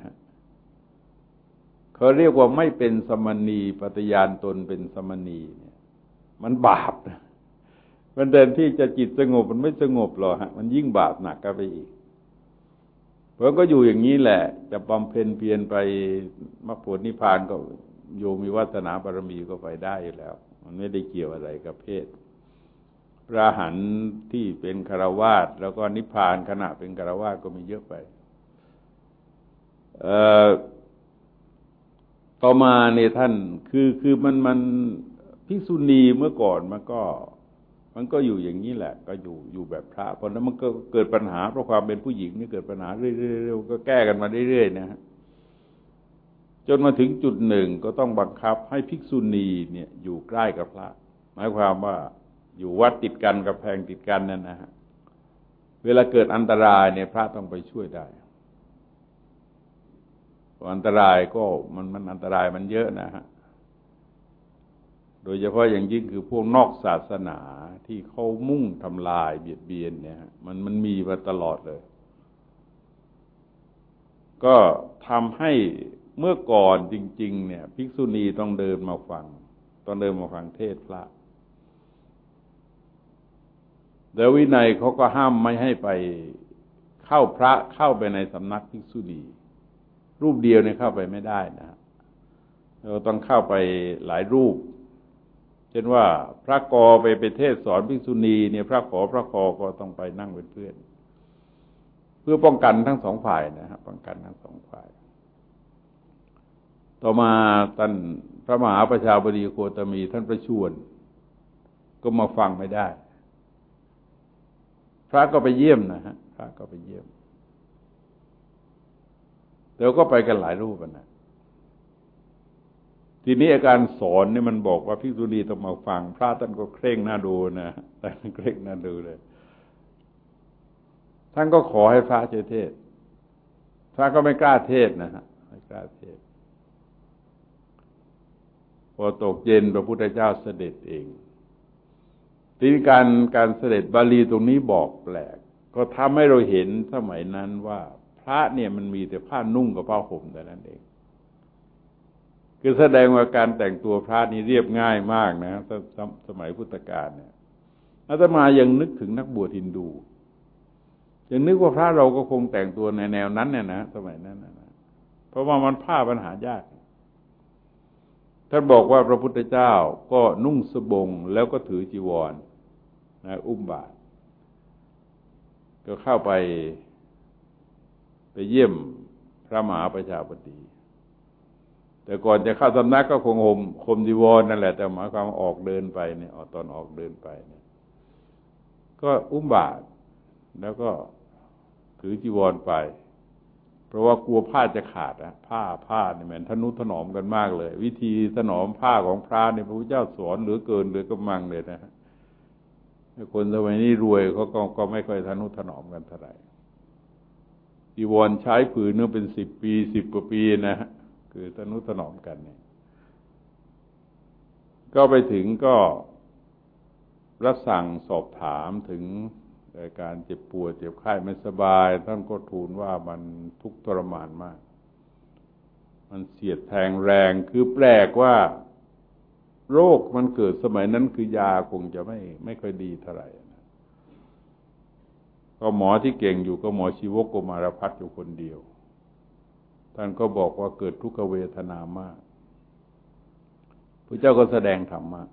เขาเรียกว่าไม่เป็นสมณีปฏิญาณตนเป็นสมณีเนี่ยมันบาปนะมันแทนที่จะจิตสงบมันไม่สงบหรอกฮะมันยิ่งบาปหนักกันไปอีกเพราะก็อยู่อย่างนี้แหละจะบำเพ็ญเพียรไปมรรคผลนิพพานก็โยมีวาสนาบารมีก็ไปได้อยู่แล้วมันไม่ได้เกี่ยวอะไรกับเพศพระอรหันต์ที่เป็นฆราวาสแล้วก็นิพพานขณะเป็นฆราวาสก็มีเยอะไปต่อมาเนี่ยท่านคือมันภิกษุณีเมื่อก่อนมันก็อยู่อย่างนี้แหละก็อยู่แบบพระเพราะนั้นมันก็เกิดปัญหาเพราะความเป็นผู้หญิงนี่เกิดปัญหาเรื่อยๆก็แก้กันมาเรื่อยๆนะฮะจนมาถึงจุดหนึ่งก็ต้องบังคับให้ภิกษุณีเนี่ยอยู่ใกล้กับพระหมายความว่าอยู่วัดติดกันกับแพงติดกันนั่นนะฮะเวลาเกิดอันตรายเนี่ยพระต้องไปช่วยได้อันตรายก็มันอันตรายมันเยอะนะฮะโดยเฉพาะอย่างยิ่งคือพวกนอกศาสนาที่เขามุ่งทำลายเบียดเบียนเนี่ยมันมีมาตลอดเลยก็ทำให้เมื่อก่อนจริงๆเนี่ยภิกษุณีต้องเดินมาฟังเทศน์พระแล้ววินัยเขาก็ห้ามไม่ให้ไปเข้าไปในสำนักภิกษุณีรูปเดียวเนี่ยเข้าไปไม่ได้นะเราต้องเข้าไปหลายรูปเช่นว่าพระกอไปเทศสอนภิกษุณีเนี่ยพระขอก็ต้องไปนั่งเป็นเพื่อนเพื่อป้องกันทั้งสองฝ่ายนะครับป้องกันทั้งสองฝ่ายต่อมาท่านพระมหาประชาบดีโคตมีท่านประชวรก็มาฟังไม่ได้พระก็ไปเยี่ยมนะฮะพระก็ไปเยี่ยมแต่ก็ไปกันหลายรูปนะทีนี้อาการสอนเนี่ยมันบอกว่าภิกษุณีต้องมาฟังพระท่านก็เคร่งหน้าดูนะท่านเคร่งหน้าดูเลยท่านก็ขอให้พระช่วยเทศพระก็ไม่กล้าเทศนะฮะไม่กล้าเทศพอตกเย็นพระพุทธเจ้าเสด็จเองทีนี้การเสด็จบาลีตรงนี้บอกแปลกก็ทำให้เราเห็นสมัยนั้นว่าพระเนี่ยมันมีแต่ผ้านุ่งกับผ้าห่มแต่นั้นเองคือแสดงว่าการแต่งตัวพระนี่เรียบง่ายมากนะสมัยพุทธกาลเนี่ยอาตมายังนึกถึงนักบวชฮินดูยังนึกว่าพระเราก็คงแต่งตัวในแนวนั้นเนี่ยนะสมัยนั้นนะเพราะว่ามันผ้าปัญหายากท่านบอกว่าพระพุทธเจ้าก็นุ่งสบงแล้วก็ถือจีวรนะอุ้มบาตรก็เข้าไปเยี่ยมพระมหาประชาบดีแต่ก่อนจะเข้าสำนักก็คงห่มจีวรนั่นแหละแต่หมายความออกเดินไปเนี่ยตอนออกเดินไปเนี่ยก็อุ้มบาตรแล้วก็ถือจีวรไปเพราะว่ากลัวผ้าจะขาดนะผ้านี่มันทนุถนอมกันมากเลยวิธีถนอมผ้าของพระเนี่ยพระพุทธเจ้าสอนเหลือเกินเหลือกำลังเลยนะฮะคนสมัยนี้รวยเขาก็ไม่ค่อยทนุถนอมกันเท่าไหร่จีวรใช้ผืนนึงเป็น10 ปี10 กว่าปีนะฮะคือทนุถนอมกันเนี่ยก็ไปถึงก็รับสั่งสอบถามถึงการเจ็บป่วยเจ็บไข้ไม่สบายท่านก็ทูลว่ามันทุกข์ทรมานมากมันเสียดแทงแรงคือแปลกว่าโรคมันเกิดสมัยนั้นคือยาคงจะไม่ค่อยดีเท่าไหร่ก็หมอที่เก่งอยู่ก็หมอชีวกโกมารพัฒน์อยู่คนเดียวท่านก็บอกว่าเกิดทุกขเวทนามากพระเจ้าก็แสดงธรรมะ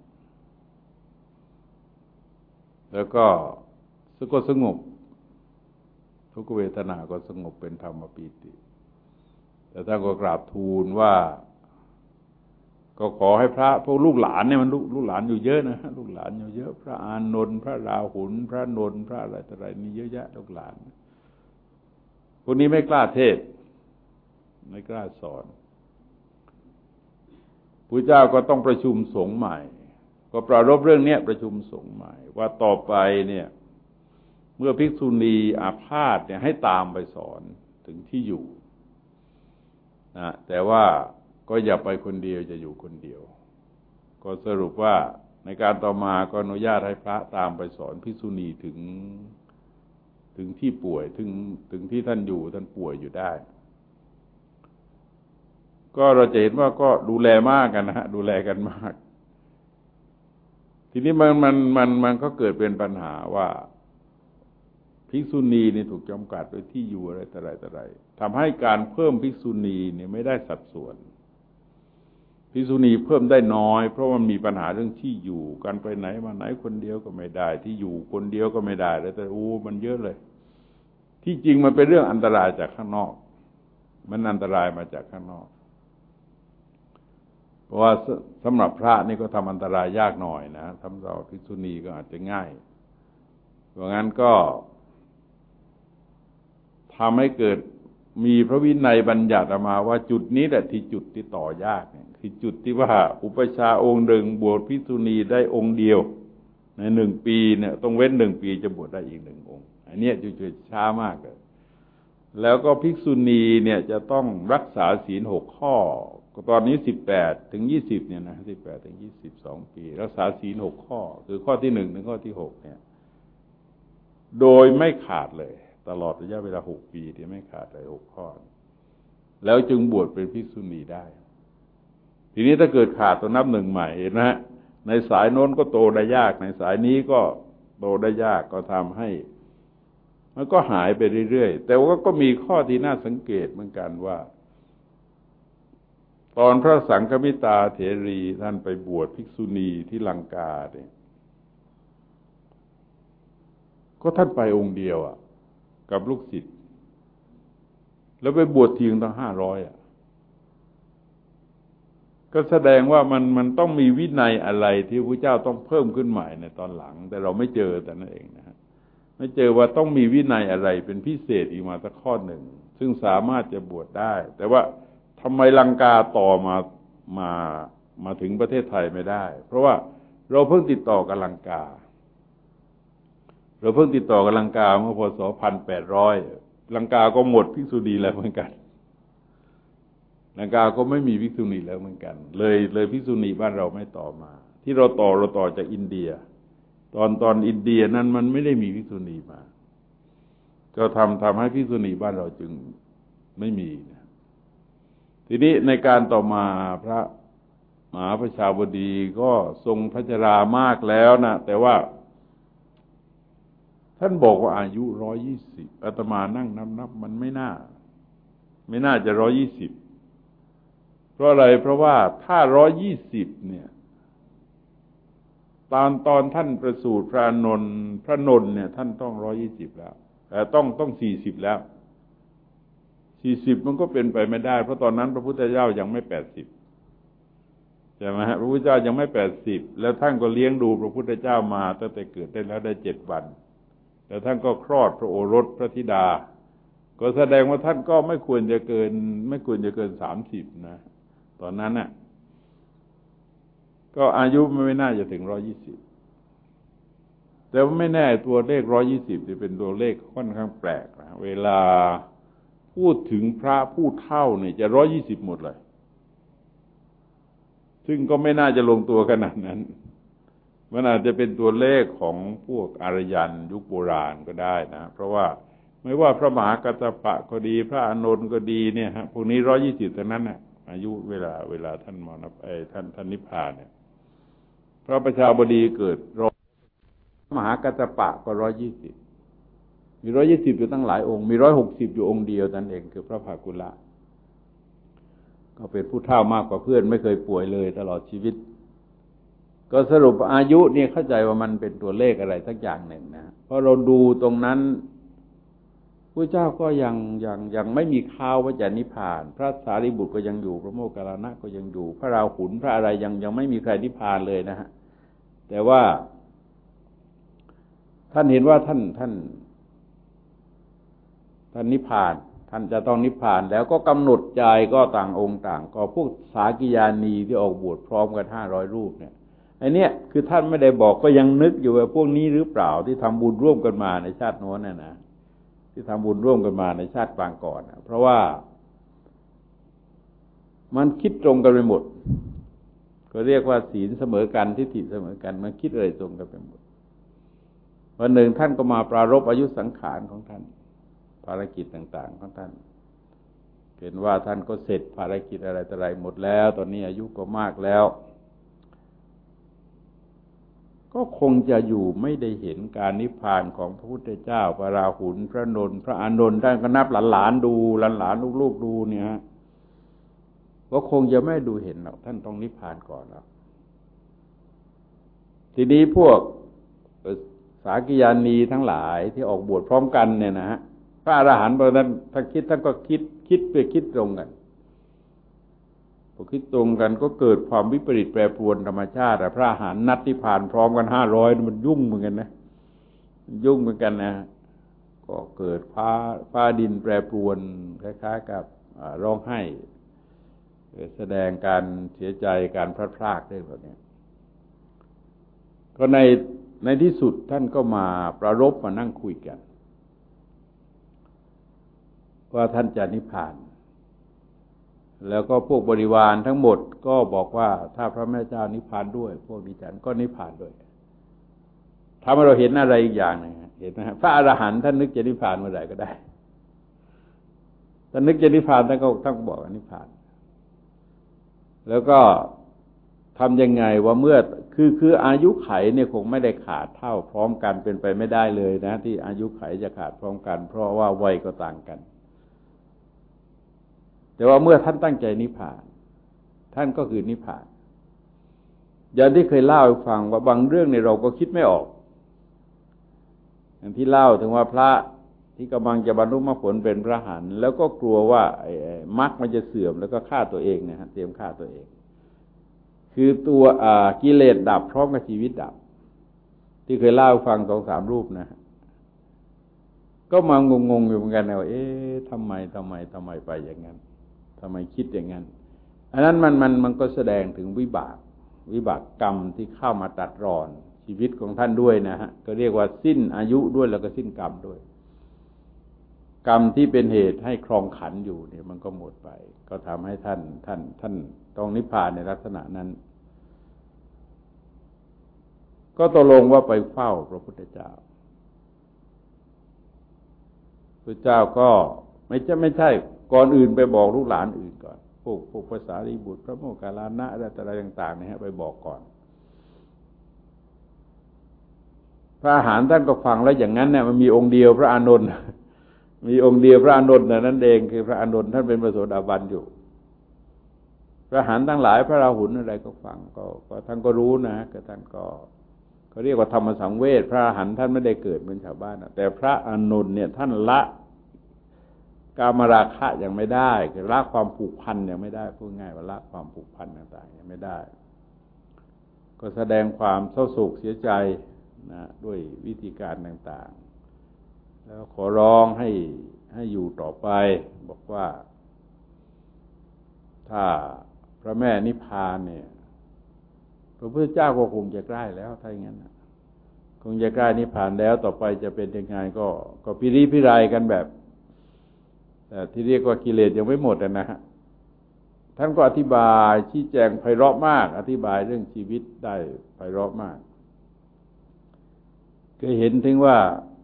แล้วก็สงบทุกขเวทนาก็สงบเป็นธรรมปีติแต่ท่านก็กราบทูลว่าก็ขอให้พระพวกลูกหลานเนี่ยมันลูกหลานอยู่เยอะนะฮะลูกหลานอยู่เยอะพระอานนท์พระราหุลพระนนท์พระอะไรต่ออะไรนี่เยอะแยะลูกหลานพวกนี้ไม่กล้าเทศไม่กล้าสอนพระเจ้าก็ต้องประชุมสงฆ์ใหม่ก็ปรารภเรื่องนี้ประชุมสงฆ์ใหม่ว่าต่อไปเนี่ยเมื่อภิกษุณีอาพาธเนี่ยให้ตามไปสอนถึงที่อยู่นะแต่ว่าก็อย่าไปคนเดียวจะอยู่คนเดียวก็สรุปว่าในการต่อมาก็อนุญาตให้พระตามไปสอนภิกษุณีถึงที่ป่วยถึงที่ท่านอยู่ท่านป่วยอยู่ได้ก็เราจะเห็นว่าก็ดูแลมากกันนะฮะดูแลกันมากทีนี้มันก็เกิดเป็นปัญหาว่าภิกษุณีนี่ถูกจำกัดโดยที่อยู่อะไรต่ออะไรทำให้การเพิ่มภิกษุณีเนี่ยไม่ได้สัดส่วนภิกษุณีเพิ่มได้น้อยเพราะมันมีปัญหาเรื่องที่อยู่กันไปไหนมาไหนคนเดียวก็ไม่ได้ที่อยู่คนเดียวก็ไม่ได้แล้วแต่มันเยอะเลยที่จริงมันเป็นเรื่องอันตรายจากข้างนอกมันอันตรายมาจากข้างนอกเพราะว่าสำหรับพระนี่ก็ทำอันตรายยากหน่อยนะสำหรับภิกษุณีก็อาจจะง่ายเพราะงั้นก็ทำให้เกิดมีพระวินัยบัญญัติออกมาว่าจุดนี้แหละที่จุดที่ต่อยากเนี่ยคือจุดที่ว่าอุปชฌาย์องค์หนึ่งบวชภิกษุณีได้องค์เดียวใน1 ปีเนี่ยต้องเว้น1 ปีจะบวชได้อีก1 องค์อันนี้จุดช้ามากเลยแล้วก็ภิกษุณีเนี่ยจะต้องรักษาศีล6 ข้อตอนนี้18 ถึง 20เนี่ยนะ18 ถึง 20 2 ปีรักษาศีล6 ข้อคือข้อที่1 ถึงข้อที่6เนี่ยโดยไม่ขาดเลยตลอดระยะเวลา6 ปีที่ไม่ขาดเลย6 ข้อแล้วจึงบวชเป็นภิกษุณีได้ทีนี้ถ้าเกิดขาดต้องนับ1 ใหม่เห็นไหมในสายโน้นก็โตได้ยากในสายนี้ก็โตได้ยากก็ทำให้มันก็หายไปเรื่อยๆแต่ว่าก็มีข้อที่น่าสังเกตเหมือนกันว่าตอนพระสังฆมิตาเถรีท่านไปบวชภิกษุณีที่ลังกาเนี่ยก็ท่านไปองค์เดียวกับลูกศิษย์แล้วไปบวชทีตั้ง500ก็แสดงว่ามันต้องมีวินัยอะไรที่พระเจ้าต้องเพิ่มขึ้นใหม่ในตอนหลังแต่เราไม่เจอแต่นั่นเองนะฮะไม่เจอว่าต้องมีวินัยอะไรเป็นพิเศษอีกมาสักข้อหนึ่งซึ่งสามารถจะบวชได้แต่ว่าทำไมลังกาต่อมาถึงประเทศไทยไม่ได้เพราะว่าเราเพิ่งติดต่อกับลังกาเมื่อพศ1800ลังกาก็หมดภิกษุณีแล้วเหมือนกันลังกาก็ไม่มีภิกษุณีแล้วเหมือนกันเลยภิกษุณีบ้านเราไม่ต่อมาที่เราต่อจากอินเดียตอนอินเดียนั้นมันไม่ได้มีภิกษุณีมาก็ทำให้ภิกษุณีบ้านเราจึงไม่มีนะทีนี้ในการต่อมาพระมหาประชาบดีก็ทรงพระชรามากแล้วนะแต่ว่าท่านบอกว่าอายุ120อาตมานั่งนับมันไม่น่าจะ120เพราะอะไรเพราะว่าถ้า120เนี่ยตอนท่านประสูติพระนนท์เนี่ยท่านต้อง120แล้วแต่ต้อง40แล้ว40มันก็เป็นไปไม่ได้เพราะตอนนั้นพระพุทธเจ้ายังไม่80ใช่ไหมฮะพระพุทธเจ้ายังไม่80แล้วท่านก็เลี้ยงดูพระพุทธเจ้ามาตั้งแต่เกิดได้แล้วได้7 วันแล้วท่านก็คลอดพระโอรสพระธิดาก็แสดงว่าท่านก็ไม่ควรจะเกิน30นะตอนนั้นน่ะก็อายุไม่น่าจะถึง120แต่ว่าไม่แน่ตัวเลข120จะเป็นตัวเลขค่อนข้างแปลกนะเวลาพูดถึงพระผู้เฒ่าเนี่ยจะ120หมดเลยซึ่งก็ไม่น่าจะลงตัวขนาดนั้นมันอาจจะเป็นตัวเลขของพวกอารยันยุคโบราณก็ได้นะเพราะว่าไม่ว่าพระมหากัสสปะก็ดีพระอานนท์ก็ดีเนี่ยฮะพวกนี้120ทั้งนั้นน่ะอายุเวลาท่านท่านนิพพานเนี่ยพระประชาบดีเกิดมหากัสสปะก็120มี120อยู่ตั้งหลายองค์มี160อยู่องค์เดียวนั่นเองคือพระภากุละก็เป็นผู้เฒ่ามากกว่าเพื่อนไม่เคยป่วยเลยตลอดชีวิตก็สรุปอายุเนี่ยเข้าใจว่ามันเป็นตัวเลขอะไรสักอย่างหนึ่งนะเพราะเราดูตรงนั้นพระเจ้าก็ยังไม่มีข่าวว่าจะนิพพานพระสารีบุตรก็ยังอยู่พระโมคคัลลานะก็ยังอยู่พระราหุลพระอะไรยังไม่มีใครนิพพานเลยนะฮะแต่ว่าท่านเห็นว่าท่านนิพพานท่านจะต้องนิพพานแล้วก็กำหนดใจก็ต่างองค์ต่างก็พวกสากิยานีที่ออกบวชพร้อมกัน500 รูปเนี่ยไอ้นี่คือท่านไม่ได้บอกก็ยังนึกอยู่ว่าพวกนี้หรือเปล่าที่ทำบุญร่วมกันมาในชาติโน้นน่ะนะที่ทำบุญร่วมกันมาในชาติปางก่อนนะเพราะว่ามันคิดตรงกันไปหมดก็เรียกว่าศีลเสมอกันทิฏฐิเสมอกันมันคิดอะไรตรงกันไปหมดวันหนึ่งท่านก็มาปรารภอายุสังขารของท่านภารกิจต่างๆของท่านเห็นว่าท่านก็เสร็จภารกิจอะไรต่ออะไรหมดแล้วตอนนี้อายุก็มากแล้วก็คงจะอยู่ไม่ได้เห็นการนิพพานของพระพุทธเจ้าพระราหุลพระนนท์พระอานนท์ท่านก็นับหลานๆดูหลานๆลูกๆดูเนี่ยฮะก็คงจะไม่ดูเห็นหรอกท่านต้องนิพพานก่อนแล้วทีนี้พวกสากิยานีทั้งหลายที่ออกบวชพร้อมกันเนี่ยนะฮะพระอรหันต์ตอนนั้นท่านก็คิดไปคิดตรงกันพอคิดตรงกันก็เกิดความวิปริตแปรปรวนธรรมชาติพระอรหันต์นัดนิพพานพร้อมกัน500มันยุ่งเหมือนกันนะยุ่งเหมือนกันนะก็เกิดฟ้าดินแปรปรวนคล้ายๆกับร้องไห้แสดงการเสียใจการพลัดพรากได้แบบนี้ก็ในที่สุดท่านก็มาปรารภมานั่งคุยกันว่าท่านจะนิพพานแล้วก็พวกบริวารทั้งหมดก็บอกว่าถ้าพระแม่เจ้านิพพานด้วยพวกดิฉันก็นิพพานด้วยทำให้เราเห็นอะไรอีกอย่างหนึ่งเห็นไหมครับพระอรหันต์ท่านนึกจะนิพพานเมื่อไหร่ก็ได้ท่านนึกจะนิพพานท่านก็บอกว่านิพพานแล้วก็ทำยังไงว่าเมื่อคืออายุไขเนี่ยคงไม่ได้ขาดเท่าพร้อมกันเป็นไปไม่ได้เลยนะที่อายุไขจะขาดพร้อมกันเพราะว่าวัยก็ต่างกันแต่ว่าเมื่อท่านตั้งใจนิพพานท่านก็คือนิพพานอย่างที่เคยเล่าให้ฟังว่าบางเรื่องเนี่ยเราก็คิดไม่ออกอย่างที่เล่าถึงว่าพระทที่กำลังจะบรรลุมรรคผลเป็นพระอรหันต์แล้วก็กลัวว่ามรรคมันจะเสื่อมแล้วก็ฆ่าตัวเองนะฮะเตรียมฆ่าตัวเองคือตัวกิเลสดับพร้อมกับชีวิตดับที่เคยเล่าฟัง2-3 รูปนะก็มางงๆอยู่เหมือนกันนะว่าทำไมไปอย่างนั้นทำไมคิดอย่างนั้นอันนั้นมันก็แสดงถึงวิบากกรรมที่เข้ามาตัดรอนชีวิตของท่านด้วยนะฮะก็เรียกว่าสิ้นอายุด้วยแล้วก็สิ้นกรรมด้วยกรรมที่เป็นเหตุให้ครองขันอยู่เนี่ยมันก็หมดไปก็ทำให้ท่านต้องนิพพานในลักษณะนั้นก็ตกลงว่าไปเฝ้าพระพุทธเจ้าพระเจ้าก็ไม่ใช่ก่อนอื่นไปบอกลูกหลานอื่นก่อนพวกภาษารีบุตรพระโมคคัลลานะอะไรต่างๆเนี่ยไปบอกก่อนพระอรหันต์ท่านก็ฟังแล้วอย่างนั้นเนี่ยมันมีองค์เดียวพระอานนท์มีองค์เดียวพระอานนท์นั่นเองคือพระอานนท์ท่านเป็นพระโสดาบันอยู่พระอรหันต์ทั้งหลายพระราหุลอะไรก็ฟังก็ท่านก็รู้นะก็ท่านก็เขาเรียกว่าธรรมสังเวชพระอรหันต์ท่านไม่ได้เกิดเหมือนชาวบ้านนะแต่พระอานนท์เนี่ยท่านละกามราคะยังไม่ได้คือละความผูกพันยังไม่ได้พูดง่ายว่าละความผูกพันต่างๆยังไม่ได้ก็แสดงความเศร้าโศกเสียใจนะด้วยวิธีการต่างๆแล้วขอร้องให้อยู่ต่อไปบอกว่าถ้าพระแม่นิพพานเนี่ยพระพุทธเจ้าก็คงจะใกล้แล้วถ้าอย่างนั้นคงจะใกล้นิพพานแล้วต่อไปจะเป็นยังไงก็พิริพิไรกันแบบแต่ที่เรียกว่ากิเลสยังไม่หมดนะฮะท่านก็อธิบายชี้แจงไพเราะมากอธิบายเรื่องชีวิตได้ไพเราะมากเคยเห็นถึงว่า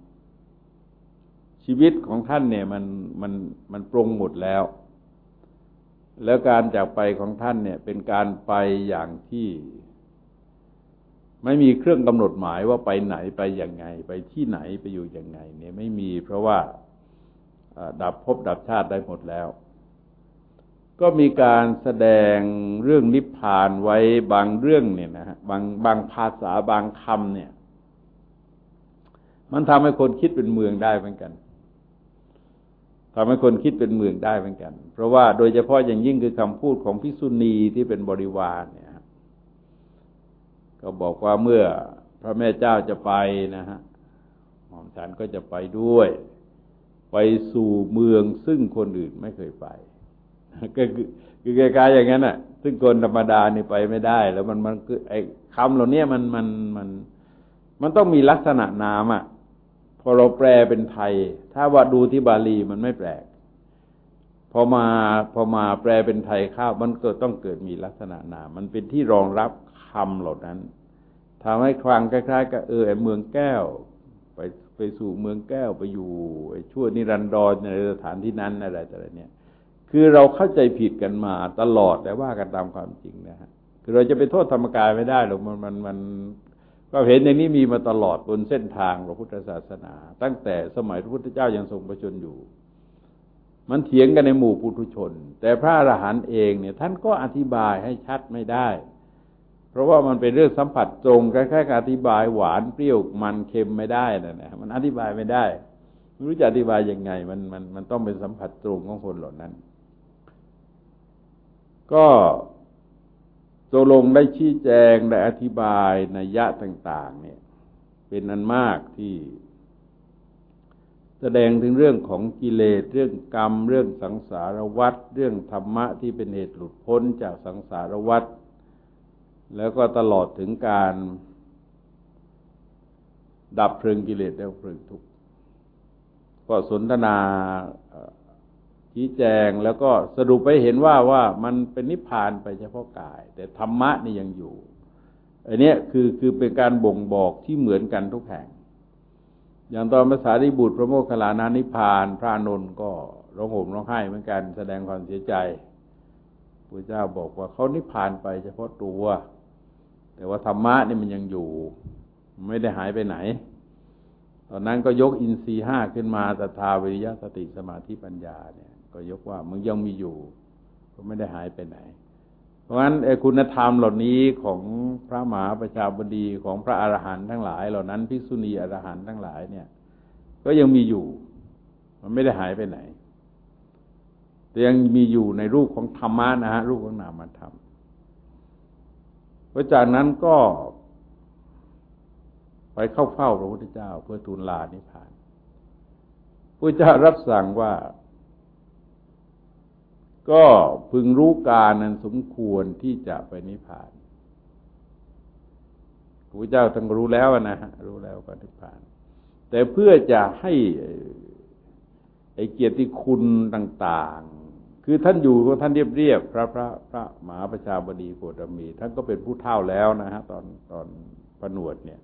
ชีวิตของท่านเนี่ยมันปรุงหมดแล้วการจากไปของท่านเนี่ยเป็นการไปอย่างที่ไม่มีเครื่องกำหนดหมายว่าไปไหนไปอย่างไงไปที่ไหนไปอยู่อย่างไงเนี่ยไม่มีเพราะว่าดับภพดับชาติได้หมดแล้วก็มีการแสดงเรื่องนิพพานไว้บางเรื่องเนี่ยนะฮะบางภาษาบางคำเนี่ยมันทำให้คนคิดเป็นเมืองได้เหมือนกันทำให้คนคิดเป็นเมืองได้เหมือนกันเพราะว่าโดยเฉพาะอย่างยิ่งคือคำพูดของภิกษุณีที่เป็นบริวารเนี่ยก็บอกว่าเมื่อพระแม่เจ้าจะไปนะฮะหม่อมฉันก็จะไปด้วยไปสู่เมืองซึ่งคนอื่นไม่เคยไปก็คือคล้ายๆอย่างนั้นน่ะซึ่งคนธรรมดานี่ไปไม่ได้แล้วมันคือไอ้คำเหล่านี้มันต้องมีลักษณะนามอ่ะพอเราแปลเป็นไทยถ้าว่าดูที่บาลีมันไม่แปลกพอมาแปลเป็นไทยข้าวมันก็ต้องเกิดมีลักษณะนามมันเป็นที่รองรับคำเหล่านั้นทำให้คลังคล้ายๆกับไอ้เมืองแก้วไปสู่เมืองแก้วไปอยู่ชั่วนิรันดรในสถานที่นั้นอะไรแต่ละเนี่ยคือเราเข้าใจผิดกันมาตลอดแต่ว่ากันตามความจริงนะฮะคือเราจะไปโทษธรรมกายไม่ได้หรอกมันก็เห็นอย่างนี้มีมาตลอดบนเส้นทางพระพุทธศาสนาตั้งแต่สมัยพระพุทธเจ้ายังทรงประชนอยู่มันเถียงกันในหมู่ปุถุชนแต่พระอรหันต์เองเนี่ยท่านก็อธิบายให้ชัดไม่ได้เพราะว่ามันเป็นเรื่องสัมผัสตรงคล้ายๆกับอธิบายหวานเปรี้ยวมันเค็มไม่ได้นะมันอธิบายไม่ได้ไม่รู้จะอธิบายยังไงมันต้องเป็นสัมผัสตรงของคนเหล่านั้นก็ตกลงได้ชี้แจงได้อธิบายนัยยะต่างๆเนี่ยเป็นอันมากที่แสดงถึงเรื่องของกิเลสเรื่องกรรมเรื่องสังสารวัฏเรื่องธรรมะที่เป็นเหตุหลุดพ้นจากสังสารวัฏแล้วก็ตลอดถึงการดับเพลิงกิเลสและเพลิงทุกข์ก็สนทนาชี้แจงแล้วก็สรุปไปเห็นว่ามันเป็นนิพพานไปเฉพาะกายแต่ธรรมะนี่ยังอยู่อันนี้คือเป็นการบ่งบอกที่เหมือนกันทุกแห่งอย่างตอนภาษาริบุตรพระโมคคัลลานะนิพพานพระอานนท์ก็ร้องห่มร้องไห้เหมือนกันแสดงความเสียใจพระเจ้าบอกว่าเขานิพพานไปเฉพาะตัวแต่ว่าธรรมะนี่มันยังอยู่ไม่ได้หายไปไหนตอนนั้นก็ยกอินทรีย์5ขึ้นมาศรัทธาวิริยะสติสมาธิปัญญาเนี่ยก็ยกว่ามันยังมีอยู่ก็ไม่ได้หายไปไหนเพราะฉะนั้นคุณธรรมเหล่านี้ของพระมหาประชาบดีของพระอรหันต์ทั้งหลายเหล่านั้นภิกษุณีอรหันต์ทั้งหลายเนี่ยก็ยังมีอยู่มันไม่ได้หายไปไหนแต่ยังมีอยู่ในรูปของธรรมะนะฮะรูปของนามธรรมเพราะจากนั้นก็ไปเข้าเฝ้าพระพุทธเจ้าเพื่อทูลลานิพพานพระเจ้ารับสั่งว่าก็พึงรู้การนั้นสมควรที่จะไปนิพพานพระพุทธเจ้าท่านรู้แล้วนะฮะรู้แล้วก็นิพพานแต่เพื่อจะให้เกียรติคุณต่างๆคือท่านอยู่ของท่านเรียบๆพระมหาประชาบดีโคตมีท่านก็เป็นผู้เฒ่าแล้วนะฮะตอนผนวดเนี่ย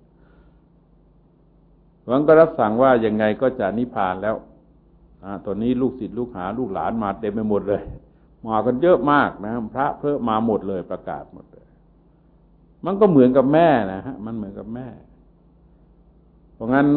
หลวงก็รับสั่งว่ายังไงก็จะนิพพานแล้วตอนนี้ลูกศิษย์ลูกหาลูกหลานมาเต็มไปหมดเลยมากันเยอะมากนะพระเพิ่มมาหมดเลยประกาศหมดเลยมันก็เหมือนกับแม่นะฮะมันเหมือนกับแม่เพราะงั้น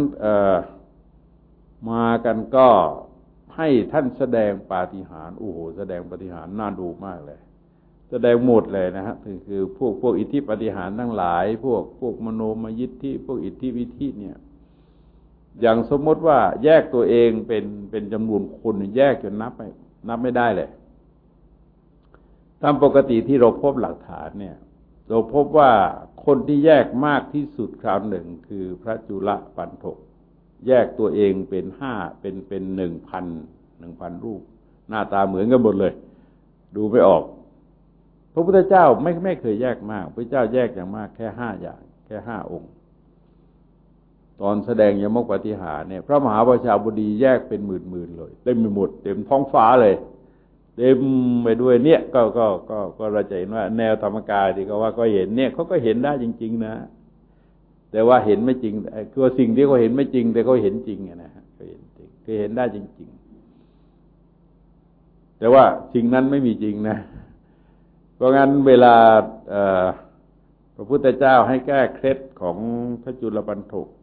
มากันก็ให้ท่านแสดงปาฏิหาริย์โอ้โหแสดงปาฏิหาริย์น่าดูมากเลยแสดงหมดเลยนะฮะคือพวกอิทธิปาฏิหาริย์ทั้งหลายพวกมโนมยิทธิพวกอิทธิวิธิเนี่ยอย่างสมมติว่าแยกตัวเองเป็นจำนวนคนแยกจนนับไม่ได้เลยตามปกติที่เราพบหลักฐานเนี่ยเราพบว่าคนที่แยกมากที่สุดคราวหนึ่งคือพระจุลปันถกแยกตัวเองเป็นเป็น1,000 รูปหน้าตาเหมือนกันหมดเลยดูไม่ออกพระพุทธเจ้าไม่เคยแยกมากพระเจ้าแยกอย่างมากแค่5อย่างแค่5 องค์ตอนแสดงยมกปาฏิหาริย์เนี่ยพระมหาประชาบดีแยกเป็นหมื่นเลยเต็มไปหมดเต็มท้องฟ้าเลยเต็มไปด้วยเนี่ยก็เราจะเห็นว่าแนวธรรมกายที่เขาว่าก็เห็นเนี่ยเขาก็เห็นได้จริงๆนะแต่ว่าเห็นไม่จริงคือสิ่งที่เขาเห็นไม่จริงแต่เขาเห็นจริงนะฮะเขาเห็นจริงคือเห็นได้จริงๆแต่ว่าสิ่งนั้นไม่มีจริงนะเพราะงั้นเวลาพระพุทธเจ้าให้แก้เคล็ดของพระจุลปันถก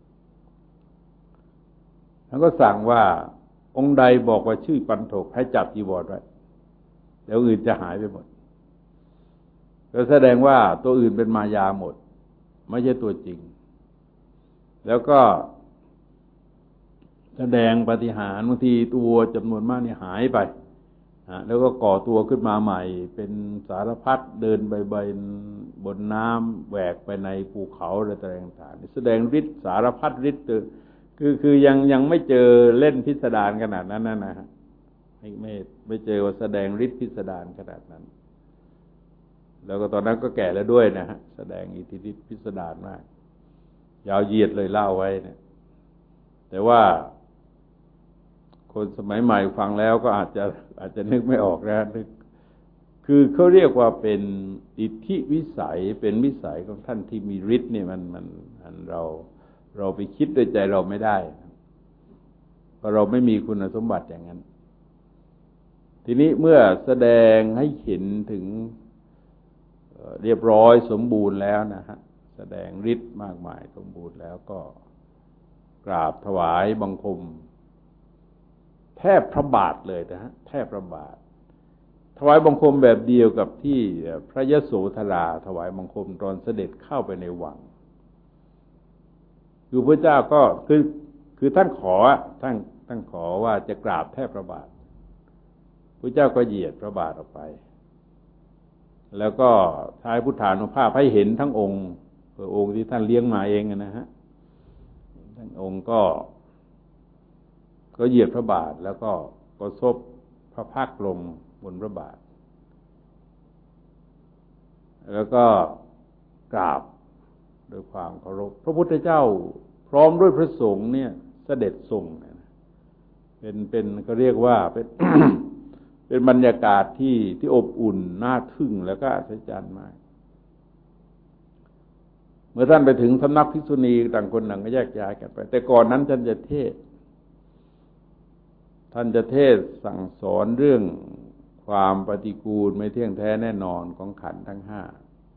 ท่านก็สั่งว่าองค์ใดบอกว่าชื่อปันถกให้จับจีวรไว้เดี๋ยวอื่นจะหายไปหมดก็แสดงว่าตัวอื่นเป็นมายาหมดไม่ใช่ตัวจริงแล้วก็แสดงปาฏิหาริย์บางทีตัวจำนวนมากนี่หายไปแล้วก็ก่อตัวขึ้นมาใหม่เป็นสารพัดเดินใบนน้ำแหวกไปในภูเขาอะไรต่างๆแสดงฤทธิ์สารพัดฤทธิ์คือยังไม่เจอเล่นพิสดารขนาดนั้นนะฮะไม่เจอว่าแสดงฤทธิ์พิสดารขนาดนั้นแล้วก็ตอนนั้นก็แก่แล้วด้วยนะฮะแสดงอิทธิฤทธิ์พิสดารมากยาวเหยียดเลยเล่าไว้เนี่ยแต่ว่าคนสมัยใหม่ฟังแล้วก็อาจจะนึกไม่ออกนะคือเขาเรียกว่าเป็นอิทธิวิสัยเป็นวิสัยของท่านที่มีฤทธิ์เนี่ยมันเราไปคิดด้วยใจเราไม่ได้เพราะเราไม่มีคุณสมบัติอย่างนั้นทีนี้เมื่อแสดงให้เห็นถึงเรียบร้อยสมบูรณ์แล้วนะฮะแสดงฤทธิ์มากมายสมบูรณ์แล้วก็กราบถวายบังคมแทบพระบาทเลยนะฮะแทบพระบาทถวายบังคมแบบเดียวกับที่พระยโสธราถวายบังคมตอนเสด็จเข้าไปในวังคือพระเจ้าก็คือท่านขอว่าจะกราบแทบพระบาทพระเจ้าก็เหยียดพระบาทออกไปแล้วก็ท้ายพุทธานุภาพให้เห็นทั้งองค์ที่ท่านเลี้ยงมาเองนะฮะทั้งองค์ก็เหยียดพระบาทแล้วก็ซบพระพักตร์ลงบนพระบาทแล้วก็กราบด้วยความเคารพพระพุทธเจ้าพร้อมด้วยพระสงฆ์เนี่ยเสด็จทรงเป็นเขาเรียกว่าเป็น เป็นบรรยากาศที่อบอุ่นน่าทึ่งแล้วก็อัศจรรย์มากเมื่อท่านไปถึงสำนักภิกษุณีต่างคนต่างก็แยกย้ายกันไปแต่ก่อนนั้นท่านจะเทศสั่งสอนเรื่องความปฏิกูลไม่เที่ยงแท้แน่นอนของขันธ์ทั้ง5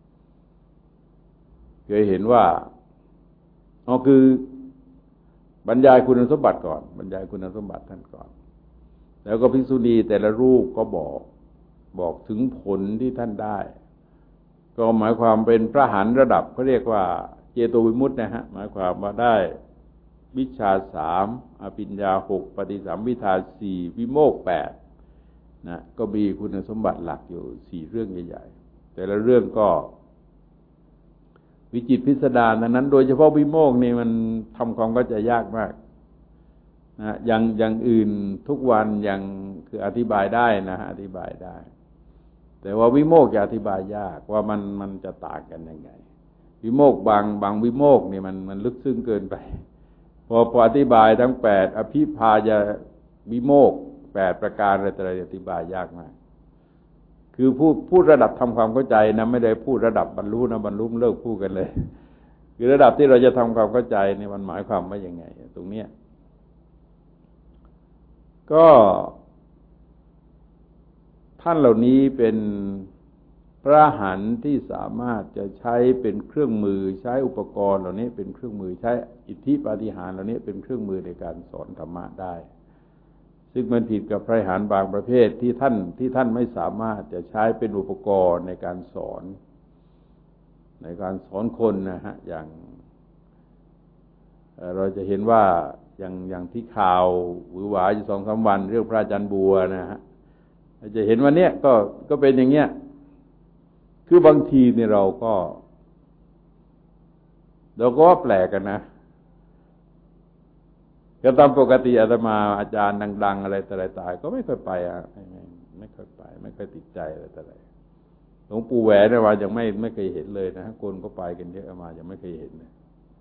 เคยเห็นว่าคือบรรยายคุณสมบัติก่อนบรรยายคุณสมบัติท่านก่อนแล้วก็ภิกษุณีแต่ละรูปก็บอกถึงผลที่ท่านได้ก็หมายความเป็นพระอรหันต์ระดับเขาเรียกว่าเจโตวิมุตตินะฮะหมายความว่าได้วิชชา3อภิญญา6ปฏิสัมภิทา4วิโมกข์8นะก็มีคุณสมบัติหลักอยู่4เรื่องใหญ่ๆแต่ละเรื่องก็วิจิตรพิสดารดังนั้นโดยเฉพาะวิโมกข์นี่มันทำความเข้าใจยากมากนะอย่างอื่นทุกวันอย่างคืออธิบายได้นะอธิบายได้แต่ว่าวิโมกข์จะอธิบายยากว่ามันจะต่างกันยังไงวิโมกข์บางวิโมกข์นี่มันลึกซึ้งเกินไปพออธิบายทั้ง8อภิพายวิโมกข์8ประการอะไรอธิบายยากมากคือพูดระดับทำความเข้าใจนะไม่ได้พูดระดับบรรลุนะบรรลุเลิกพูดกันเลยคือระดับที่เราจะทำความเข้าใจนี่มันหมายความว่ายังไงตรงเนี้ยก็ท่านเหล่านี้เป็นพระอรหันต์ที่สามารถจะใช้เป็นเครื่องมือใช้อุปกรณ์เหล่านี้เป็นเครื่องมือใช้อิทธิปาฏิหาริย์เหล่านี้เป็นเครื่องมือในการสอนธรรมะได้ซึ่งมันผิดกับพระอรหันต์บางประเภทที่ท่านไม่สามารถจะใช้เป็นอุปกรณ์ในการสอนคนนะฮะอย่างเราจะเห็นว่าอย่างที่ข่าวหวือหวาอยู่ 2-3 วันเรื่องพระอาจารย์บัวนะฮะจะเห็นว่าเนี้ยก็เป็นอย่างเงี้ยคือบางทีเนี่ยเราก็ว่าแปลกกันนะก็ตามปกติอาตมาอาจารย์ดังๆอะไรแต่ไรตายก็ไม่เคยไปไม่เคยไปไม่เคยติดใจอะไรแต่ไรหลวงปู่แหวนเนี่ยว่ายังไม่เคยเห็นเลยนะคนก็ไปกันเยอะมายังไม่เคยเห็นเลย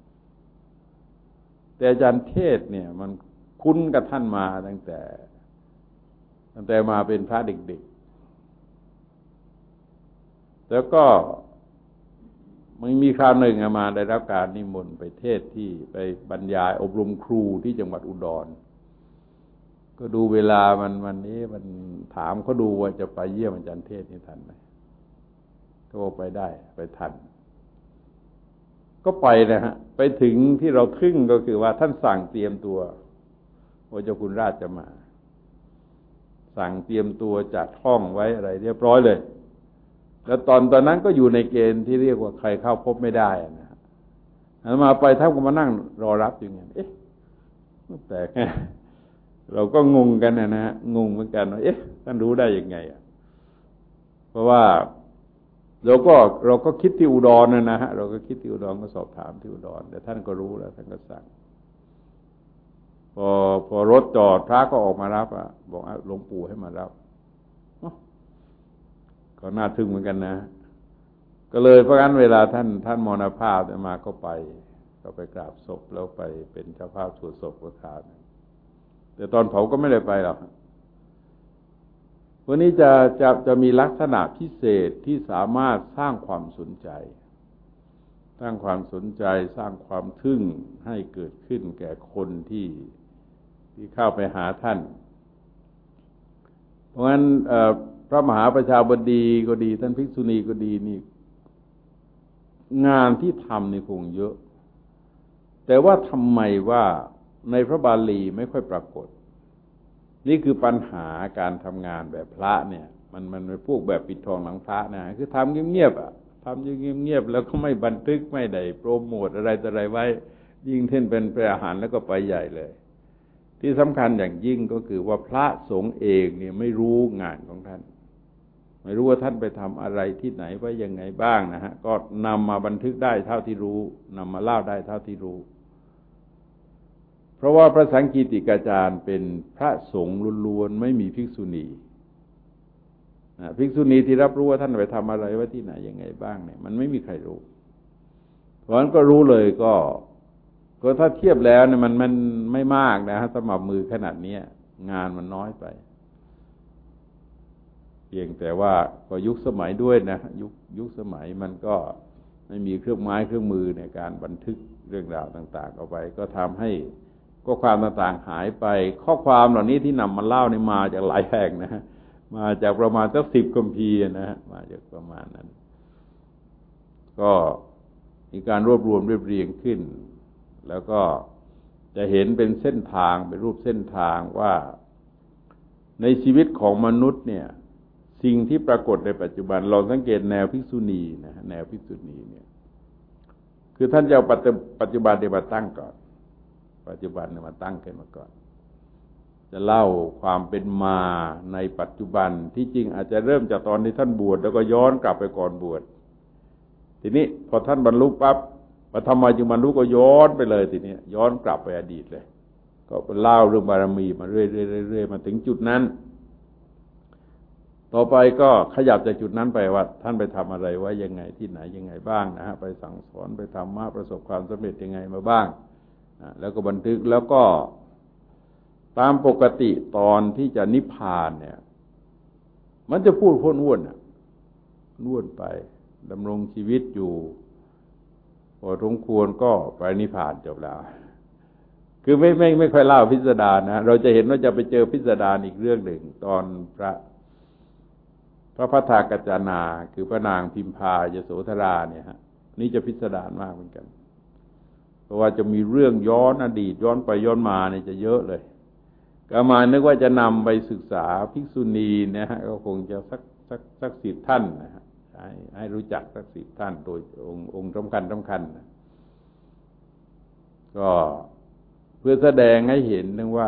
แต่อาจารย์เทศเนี่ยมันคุ้นกับท่านมาตั้งแต่มาเป็นพระเด็กๆแล้วก็มันมีคราวหนึ่งมาได้รับการนิมนต์ไปเทศที่ไปบรรยายอบรมครูที่จังหวัดอุดรก็ดูเวลาวันนี้มันถามเขาดูว่าจะไปเยี่ยมอาจารย์เทศนี่ทันไหมก็บอกไปได้ไปทันก็ไปนะฮะไปถึงที่เราทึ่งก็คือว่าท่านสั่งเตรียมตัวว่าเจ้าคุณราชจะมาสั่งเตรียมตัวจัดห้องไว้อะไรเรียบร้อยเลยแล้วตอนนั้นก็อยู่ในเกณฑ์ที่เรียกว่าใครเข้าพบไม่ได้นะฮะมาไปท่านก็มานั่งรอรับอย่างเงี้ยแต่เราก็งงกันนะฮะงงเหมือนกันว่าท่านรู้ได้ยังไงเพราะว่าเราก็คิดที่อุดรนะฮะเราก็คิดที่อุดรก็สอบถามที่อุดรแต่ท่านก็รู้แล้วท่านก็สั่งพอรถจอดพระก็ออกมารับบอกหลวงปู่ให้มารับก็น่าทึ่งเหมือนกันนะก็เลยเพราะงั้นเวลาท่านมรณภาพมาก็ไปกราบศพแล้วไปเป็นเจ้าภาพสวดศพก็คราวนึงแต่ตอนเผาก็ไม่ได้ไปหรอกวันนี้จะมีลักษณะพิเศษที่สามารถสร้างความสนใจสร้างความสนใจสร้างความทึ่งให้เกิดขึ้นแก่คนที่เข้าไปหาท่านเพราะงั้นพระมหาประชาบดีก็ดีท่านภิกษุณีก็ดีนี่งานที่ทำนี่คงเยอะแต่ว่าทำไมว่าในพระบาลีไม่ค่อยปรากฏนี่คือปัญหาการทำงานแบบพระเนี่ยมันเป็นพวกแบบปิดทองหลังพระนะคือทำเงียบๆทำเงียบๆแล้วก็ไม่บันทึกไม่ได้โปรโมทอะไรไว้ยิ่งเท่นเป็นพระอรหันต์แล้วก็ไปใหญ่เลยที่สำคัญอย่างยิ่งก็คือว่าพระสงฆ์เองเนี่ยไม่รู้งานของท่านไม่รู้ว่าท่านไปทำอะไรที่ไหนไว้ยังไงบ้างนะฮะก็นำมาบันทึกได้เท่าที่รู้นำมาเล่าได้เท่าที่รู้เพราะว่าพระสังฆีติกาจารย์เป็นพระสงฆ์ล้วนๆไม่มีภิกษุณีภิกษุณีที่รับรู้ว่าท่านไปทำอะไรไว้ที่ไหนยังไงบ้างเนี่ยมันไม่มีใครรู้เพราะฉะนั้นก็รู้เลยก็ถ้าเทียบแล้วเนี่ยมันไม่มากนะฮะสำหรับมือขนาดนี้งานมันน้อยไปเพียงแต่ว่าก็ยุคสมัยด้วยนะยุคสมัยมันก็ไม่มีเครื่องไม้เครื่องมือในการบันทึกเรื่องราวต่างๆเอาไว้ก็ทำให้ข้อความต่างๆหายไปข้อความเหล่านี้ที่นำมาเล่านี่มาจากหลายแห่งนะฮะมาจากประมาณสัก10 คัมภีร์นะฮะมาจากประมาณนั้นก็มีการรวบรวมเรียบเรียงขึ้นแล้วก็จะเห็นเป็นเส้นทางเป็นรูปเส้นทางว่าในชีวิตของมนุษย์เนี่ยสิ่งที่ปรากฏในปัจจุบันเราสังเกตแนวภิกษุณีนะแนวภิกษุณีเนี่ยคือท่านจะเอาปัจจุบันมาตั้งก่อนปัจจุบันเนี่ยมาตั้งขึ้นมาก่อนจะเล่าความเป็นมาในปัจจุบันที่จริงอาจจะเริ่มจากตอนที่ท่านบวชแล้วก็ย้อนกลับไปก่อนบวชทีนี้พอท่านบรรลุปั๊บว่าทำไมจึงบรรลุก็ย้อนไปเลยทีนี้ย้อนกลับไปอดีตเลยก็เล่าเรื่องบารมีมาเรื่อยๆมาถึงจุดนั้นต่อไปก็ขยับจากจุดนั้นไปว่าท่านไปทำอะไรไว้ยังไงที่ไหนยังไงบ้างนะฮะไปสั่งสอนไปทำมาประสบความสำเร็จยังไงมาบ้างแล้วก็บันทึกแล้วก็ตามปกติตอนที่จะนิพพานเนี่ยมันจะพูดพ้นว้วนไปดำรงชีวิตอยู่พอสมควรก็ไปนิพพานจบแล้วคือไม่ค่อยเล่าพิสดารนะเราจะเห็นว่าจะไปเจอพิสดารอีกเรื่องหนึ่งตอนพระพัทธกัจจานาคือพระนางพิมพายโสธราเนี่ยฮะนี่จะพิสดารมากเหมือนกันเพราะว่าจะมีเรื่องย้อนอดีตย้อนไปย้อนมาเนี่ยจะเยอะเลยก็มานึกว่าจะนำไปศึกษาภิกษุณีนะฮะก็คงจะสัก10 ท่านนะฮะให้รู้จักสัก10 ท่านโดยองค์สำคัญนะก็เพื่อแสดงให้เห็นถึงว่า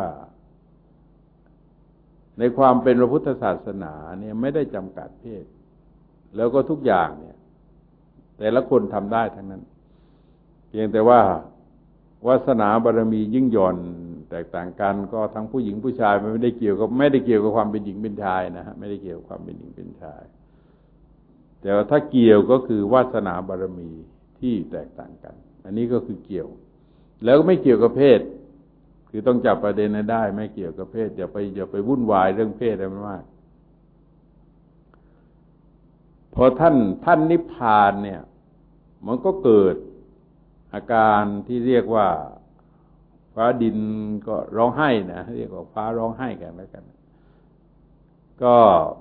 ในความเป็นพระพุทธศาสนาเนี่ยไม่ได้จำกัดเพศแล้วก็ทุกอย่างเนี่ยแต่ละคนทำได้ทั้งนั้นเพียงแต่ว่าวาสนาบารมียิ่งหย่อนแตกต่างกันก็ทั้งผู้หญิงผู้ชายไม่ได้เกี่ยวกับความเป็นหญิงเป็นชายนะฮะไม่ได้เกี่ยวกับความเป็นหญิงเป็นชายแต่ว่าถ้าเกี่ยวก็คือวาสนาบารมีที่แตกต่างกันอันนี้ก็คือเกี่ยวแล้วก็ไม่เกี่ยวกับเพศคือต้องจับประเด็นให้ได้ไม่เกี่ยวกับเพศอย่าไปวุ่นวายเรื่องเพศอะไรมากพอท่านนิพพานเนี่ยมันก็เกิดอาการที่เรียกว่าฟ้าดินก็ร้องไห้นะเรียกว่าฟ้าร้องไห้กันแล้วกันก็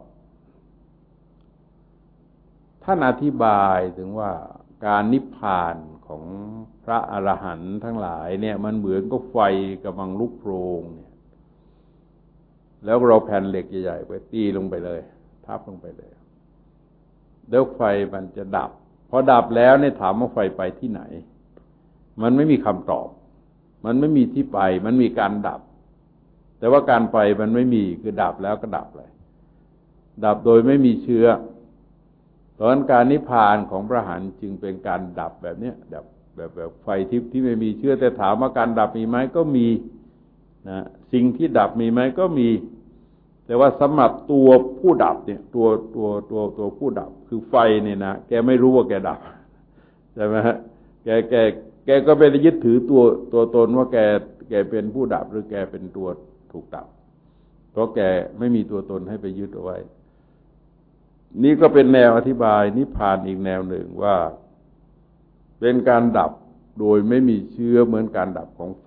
ท่านอธิบายถึงว่าการนิพพานของพระอรหันต์ทั้งหลายเนี่ยมันเหมือนกับไฟกำลังลุกโพลงเนี่ยแล้วเราแผ่นเหล็กใหญ่ๆไปตีลงไปเลยทับลงไปเลยแล้วไฟมันจะดับพอดับแล้วเนี่ยถามว่าไฟไปที่ไหนมันไม่มีคำตอบมันไม่มีที่ไปมันมีการดับแต่ว่าการไปมันไม่มีคือดับแล้วก็ดับเลยดับโดยไม่มีเชื้อตอนการนิพพานของพระอรหันต์จึงเป็นการดับแบบนี้ดับแบบไฟทิพย์ที่ไม่มีเชื้อแต่ถามว่าการดับมีไหมก็มีนะสิ่งที่ดับมีไหมก็มีแต่ว่าสำหรับตัวผู้ดับเนี่ยตัวผู้ดับคือไฟเนี่ยนะแกไม่รู้ว่าแกดับใช่ไหมฮะแกก็ไปยึดถือตัวตนว่าแกเป็นผู้ดับหรือแกเป็นตัวถูกดับเพราะแกไม่มีตัวตนให้ไปยึดเอาไว้นี่ก็เป็นแนวอธิบายนิพพานอีกแนวหนึ่งว่าเป็นการดับโดยไม่มีเชื้อเหมือนการดับของไฟ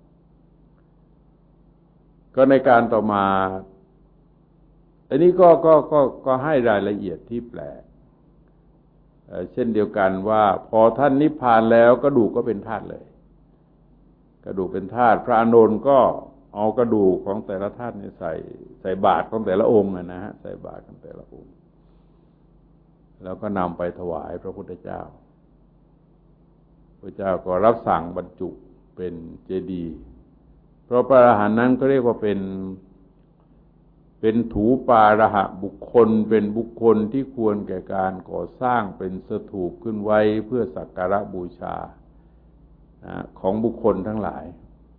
ก็ในการต่อมาอันนี้ก็ให้รายละเอียดที่แปลกเช่นเดียวกันว่าพอท่านนิพพานแล้วกระดูกก็เป็นธาตุเลยกระดูกเป็นธาตุพระอานนท์ก็เอากระดูกของแต่ละธาตุนี่ใส่บาตรของแต่ละองค์นะฮะใส่บาตรของแต่ละองค์แล้วก็นำไปถวายพระพุทธเจ้าพระเจ้าก็รับสั่งบรรจุเป็นเจดีย์เพราะพระอรหันต์นั้นก็เรียกว่าเป็นถูปาระหะบุคคลเป็นบุคคลที่ควรแก่การก่อสร้างเป็นสถูปขึ้นไว้เพื่อสักการะบูชาของบุคคลทั้งหลาย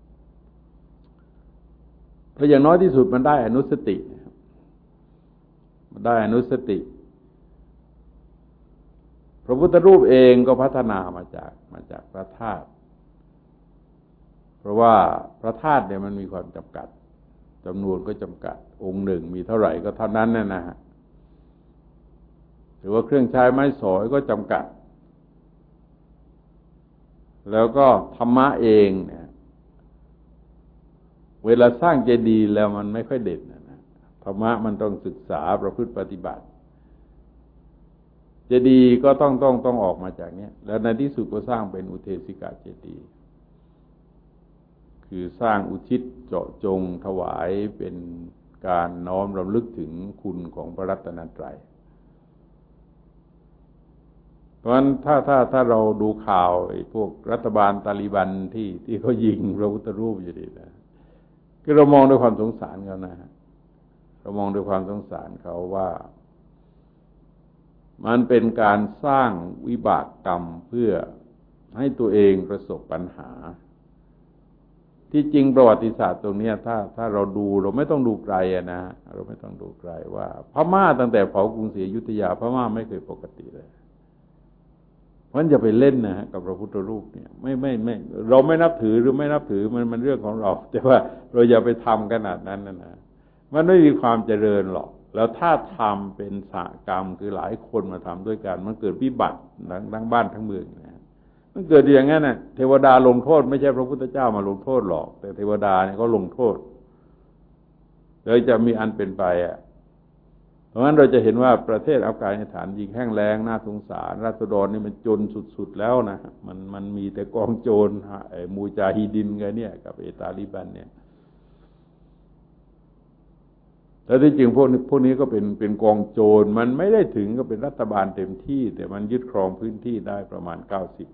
เพราะอย่างน้อยที่สุดมันได้อนุสติมันได้อนุสติพระพุทธรูปเองก็พัฒนามาจากพระธาตุเพราะว่าพระธาตุเนี่ยมันมีความจำกัดจำนวนก็จำกัดองค์หนึ่งมีเท่าไหร่ก็เท่านั้นนะฮะหรือว่าเครื่องใช้ไม้สอยก็จำกัดแล้วก็ธรรมะเองเนี่ยเวลาสร้างเจดีย์แล้วมันไม่ค่อยเด่นนะธรรมะมันต้องศึกษาประพฤติปฏิบัติเจดีย์ก็ต้องออกมาจากนี้แล้วในที่สุดก็สร้างเป็นอุเทศิกาเจดีย์คือสร้างอุทิศเจาะจงถวายเป็นการน้อมรำลึกถึงคุณของพระรัตนตรัยเพราะฉะนั้นถ้าเราดูข่าวไอ้พวกรัฐบาลตาลิบันที่เขายิงพระพุทธรูปอยู่ดีนะคือเรามองด้วยความสงสารเขานะเรามองด้วยความสงสารเขาว่ามันเป็นการสร้างวิบากกรรมเพื่อให้ตัวเองประสบปัญหาที่จริงประวัติศาสตร์ตรงนี้ถ้าเราดูเราไม่ต้องดูไกลนะเราไม่ต้องดูไกลว่าพม่าตั้งแต่เผากรุงศรีอยุธยาพม่าไม่เคยปกติเลยเพราะฉะนั้นอย่าไปเล่นนะกับพระพุทธรูปเนี่ยไม่เราไม่นับถือหรือไม่นับถือมันเรื่องของเราแต่ว่าเราอย่าไปทำขนาดนั้นนะมันไม่มีความเจริญหรอกแล้วถ้าทำเป็นสหกรรมคือหลายคนมาทำด้วยกันมันเกิดวิบัติทั้งบ้านทั้งเมืองนะมันเกิดอย่างนั้นน่ะเทวดาลงโทษไม่ใช่พระพุทธเจ้ามาลงโทษหรอกแต่เทวดาเนี่ยเขาลงโทษเลยจะมีอันเป็นไปเพราะฉะนั้นเราจะเห็นว่าประเทศอัฟกานิสถานยิงแห้งแล้งน่าสงสารราษฎรนี่มันจนสุดๆแล้วนะมันมีแต่กองโจรมูจาฮิดินไงเนี่ยกับตาลิบันเนี่ยแต่ที่จริงพวกนี้ก็เป็นกองโจรมันไม่ได้ถึงก็เป็นรัฐบาลเต็มที่แต่มันยึดครองพื้นที่ได้ประมาณ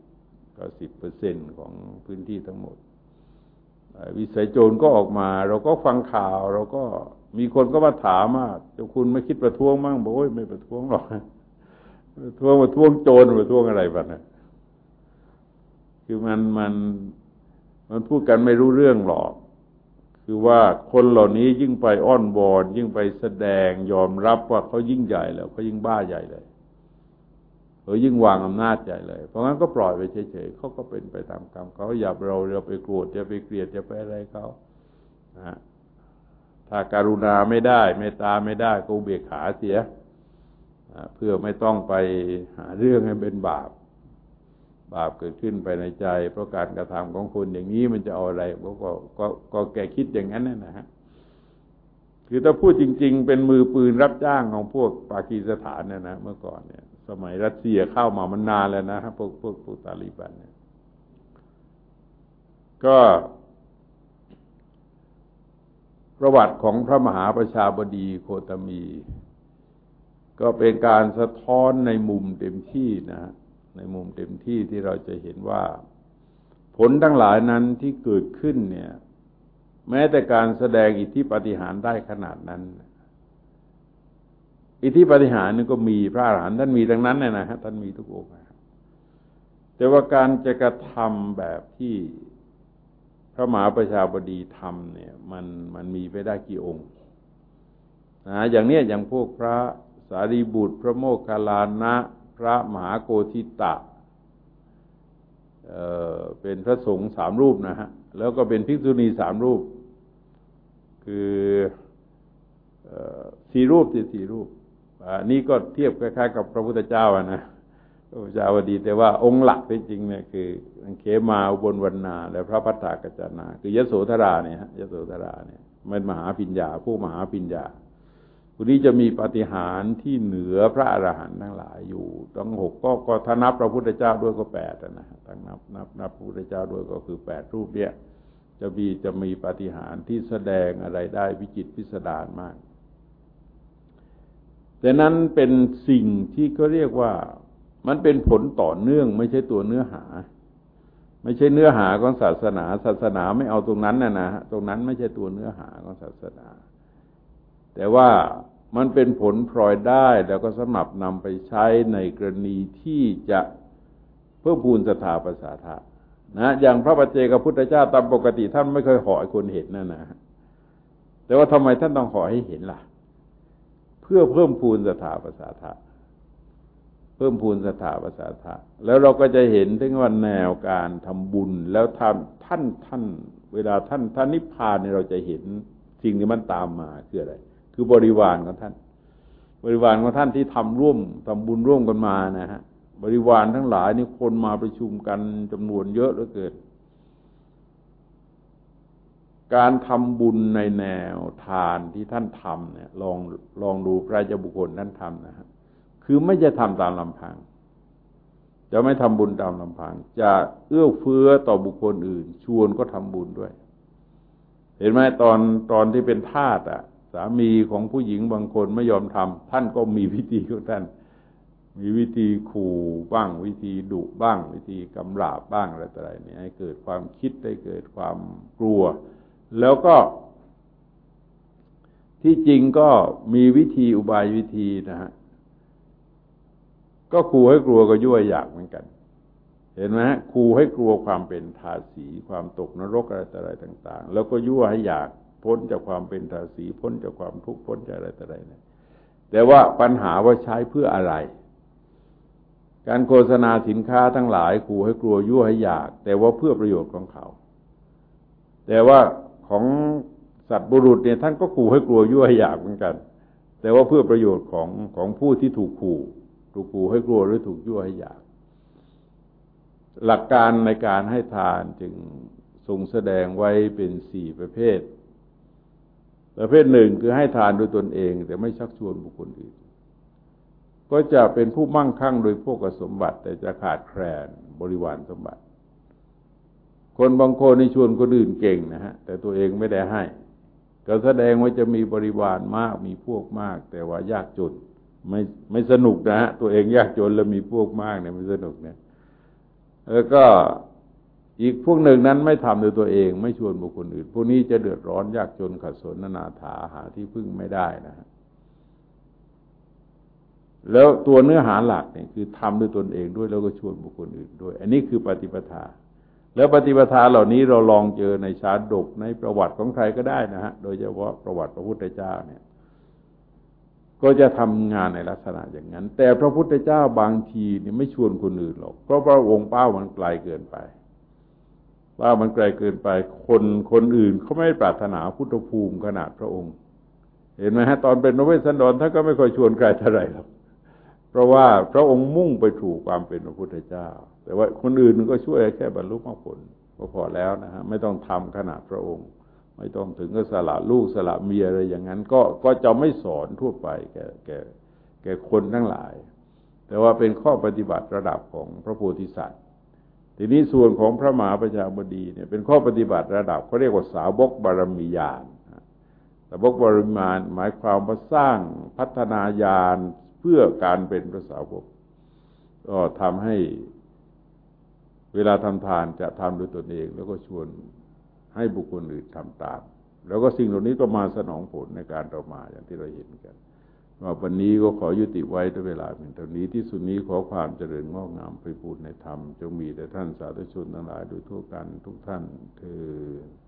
90% ของพื้นที่ทั้งหมดวิสัยโจรก็ออกมาเราก็ฟังข่าวเราก็มีคนก็มาถามว่าเจ้าคุณไม่คิดประท้วงมั่งบอกโอ้ยไม่ประท้วงหรอกประท้วงโจรประท้วงอะไรบ้างนะคือมันพูดกันไม่รู้เรื่องหรอกคือว่าคนเหล่านี้ยิ่งไปอ้อนวอนยิ่งไปแสดงยอมรับว่าเขายิ่งใหญ่แล้วเขายิ่งบ้าใหญ่เลยเขายิ่งวางอำนาจใหญ่เลยเพราะงั้นก็ปล่อยไปเฉยๆเขาก็เป็นไปตามกรรมเขาอย่าเราไปโกรธอย่าไปเกลียดอย่าไปอะไรเขาถ้าการุณาไม่ได้เมตตาไม่ได้ก็อุเบกขาเสียเพื่อไม่ต้องไปหาเรื่องให้เป็นบาปเกิดขึ้นไปในใจเพราะการกระทำของคนอย่างนี้มันจะเอาอะไรก็แกคิดอย่างนั้นนะฮะคือถ้าพูดจริงๆเป็นมือปืนรับจ้างของพวกปากีสถานเนี่ยนะเมื่อก่อนเนี่ยสมัยรัสเซียเข้ามามันนานแล้วนะพวกตาลิบันเนี่ยก็ประวัติของพระมหาประชาบดีโคตมีก็เป็นการสะท้อนในมุมเต็มที่นะในมุมเต็มที่ที่เราจะเห็นว่าผลทั้งหลายนั้นที่เกิดขึ้นเนี่ยแม้แต่การแสดงอิทธิปาฏิหาริย์ได้ขนาดนั้นอิทธิปาฏิหาริย์นี่ก็มีพระอรหันต์ท่านมีทั้งนั้นนะฮะท่านมีทุกองค์แต่ว่าการจะกระทำแบบที่พระมหาประชาบดีทำเนี่ยมันมีไปได้กี่องค์นะอย่างเนี้ยอย่างพวกพระสารีบุตรพระโมคคัลลานะพระมหาโกธิตะเป็นพระสงฆ์3 รูปนะฮะแล้วก็เป็นภิกษุณี3 รูปคือ4 รูป4 รูปนี่ก็เทียบคล้ายๆกับพระพุทธเจ้านะพระพุทธเจ้าดีแต่ว่าองค์หลักที่จริงเนี่ยคือเขมาอุบลวรรณาและพระพัฒากัจจานาคือยโสธราเนี่ยฮะยโสธราเนี่ยมันมหาปิญญาผู้มหาปิญญาผู้นี้จะมีปาฏิหาริย์ที่เหนือพระอรหันต์ทั้งหลายอยู่ทั้ง6ก็ถ้านับพระพุทธเจ้าด้วยก็8นะฮะทั้งนับพระพุทธเจ้าด้วยก็คือ8 รูปเนี่ยจะมีปาฏิหาริย์ที่แสดงอะไรได้วิจิตรพิสดารมากแต่นั้นเป็นสิ่งที่เขาเรียกว่ามันเป็นผลต่อเนื่องไม่ใช่ตัวเนื้อหาไม่ใช่เนื้อหาของศาสนาไม่เอาตรงนั้นนะฮะตรงนั้นไม่ใช่ตัวเนื้อหาของศาสนาแต่ว่ามันเป็นผลพลอยได้แล้วก็สำหรับนำไปใช้ในกรณีที่จะเพิ่มพูนศรัทธาประสาทะนะอย่างพระปัจเจกพุทธเจ้าตามปกติท่านไม่เคยห่อให้คนเห็นนะแต่ว่าทำไมท่านต้องห่อให้เห็นล่ะเพื่อเพิ่มพูนศรัทธาประสาทะเพิ่มพูนศรัทธาประสาทะแล้วเราก็จะเห็นถึงว่าแนวการทำบุญแล้วท่านเวลาท่านนิพพานเนี่ยเราจะเห็นสิ่งที่มันตามมาคืออะไรคือบริวารของท่านที่ทำบุญร่วมกันมานะฮะบริวารทั้งหลายนี่คนมาประชุมกันจำนวนเยอะเหลือเกินการทำบุญในแนวทานที่ท่านทำเนี่ยลองดูพระเจ้าบุคคลท่านทำนะฮะคือไม่จะทำตามลำพังจะไม่ทำบุญตามลำพังจะเอื้อเฟื้อต่อบุคคลอื่นชวนก็ทำบุญด้วยเห็นไหมตอนที่เป็นทาสสามีของผู้หญิงบางคนไม่ยอมทำท่านก็มีพิธีของท่านมีวิธีขู่บ้างวิธีดุบ้างวิธีกำราบบ้างอะไรต่ออะไรเนี่ยให้เกิดความคิดให้เกิดความกลัวแล้วก็ที่จริงก็มีวิธีอุบายวิธีนะฮะก็ขู่ให้กลัวก็ยั่วอยากเหมือนกันเห็นไหมฮะขู่ให้กลัวความเป็นทาสีความตกนรกอะไรต่ออะไรต่างๆแล้วก็ยั่วให้อยากพ้นจากความเป็นทาสีพ้นจากความทุกข์พ้นจากอะไรต่ออะไรเนี่ยแต่ว่าปัญหาว่าใช้เพื่ออะไรการโฆษณาสินค้าทั้งหลายขู่ให้กลัวยั่วให้อยากแต่ว่าเพื่อประโยชน์ของเขาแต่ว่าของสัตว์บุรุษเนี่ยท่านก็ขู่ให้กลัวยั่วให้อยากเหมือนกันแต่ว่าเพื่อประโยชน์ของผู้ที่ถูกขู่ให้กลัวหรือถูกยั่วให้อยากหลักการในการให้ทานจึงทรงแสดงไว้เป็น4ประเภทหนึ่งคือให้ทานโดยตนเองแต่ไม่ชักชวนบุคคลอื่นก็จะเป็นผู้มั่งคั่งโดยโภคสมบัติแต่จะขาดแคลนบริวารสมบัติคนบางคนนี่ชวนคนอื่นเก่งนะฮะแต่ตัวเองไม่ได้ให้ก็แสดงว่าจะมีบริวารมากมีพวกมากแต่ว่ายากจนไม่สนุกนะฮะตัวเองยากจนแล้วมีพวกมากเนี่ยไม่สนุกเนี่ยแล้วก็อีกพวกหนึ่งนั้นไม่ทำโดยตัวเองไม่ชวนบุคคลอื่นพวกนี้จะเดือดร้อนยากจนขัดสนอนาถาหาที่พึ่งไม่ได้นะฮะแล้วตัวเนื้อหาหลักเนี่ยคือทำด้วยตนเองด้วยแล้วก็ชวนบุคคลอื่นด้วยอันนี้คือปฏิปทาแล้วปฏิปทาเหล่านี้เราลองเจอในชาดกในประวัติของใครก็ได้นะฮะโดยเฉพาะประวัติพระพุทธเจ้าเนี่ยก็จะทำงานในลักษณะอย่างนั้นแต่พระพุทธเจ้าบางทีเนี่ยไม่ชวนคนอื่นหรอกเพราะพระองค์เป้ามันไกลเกินไปคนอื่นเขาไม่ปรารถนาพุทธภูมิขนาดพระองค์เห็นไหมฮะตอนเป็นพระเวสสันดรท่านก็ไม่ค่อยชวนใครเท่าไหร่หรอกเพราะว่าพระองค์มุ่งไปถูกความเป็นพระพุทธเจ้าแต่ว่าคนอื่นก็ช่วยแค่บรรลุมรรคผลก็พอแล้วนะฮะไม่ต้องทำขนาดพระองค์ไม่ต้องถึงกับสละลูกสละเมียอะไรอย่างนั้นก็จะไม่สอนทั่วไปแก่คนทั้งหลายแต่ว่าเป็นข้อปฏิบัติระดับของพระโพธิสัตว์ทีนี้ส่วนของพระมหาประชาบดีเนี่ยเป็นข้อปฏิบัติระดับเขาเรียกว่าสาวกบารมีญาณสาวกบารมีญาณหมายความว่าสร้างพัฒนาญาณเพื่อการเป็นพระสาวกก็ทำให้เวลาทำทานจะทำด้วยตนเองแล้วก็ชวนให้บุคคลอื่นทำตามแล้วก็สิ่งเหล่านี้ก็มาสนองผลในการเรามาอย่างที่เราเห็นกันวันนี้ก็ขอยุติไว้ด้วยเวลาเพียงเท่านี้ที่สุดนี้ขอความเจริญงอกงามไพบูรย์ในธรรมจงมีแด่ท่านสาธุชนทั้งหลายโดยทั่วกันทุกท่านเทอญ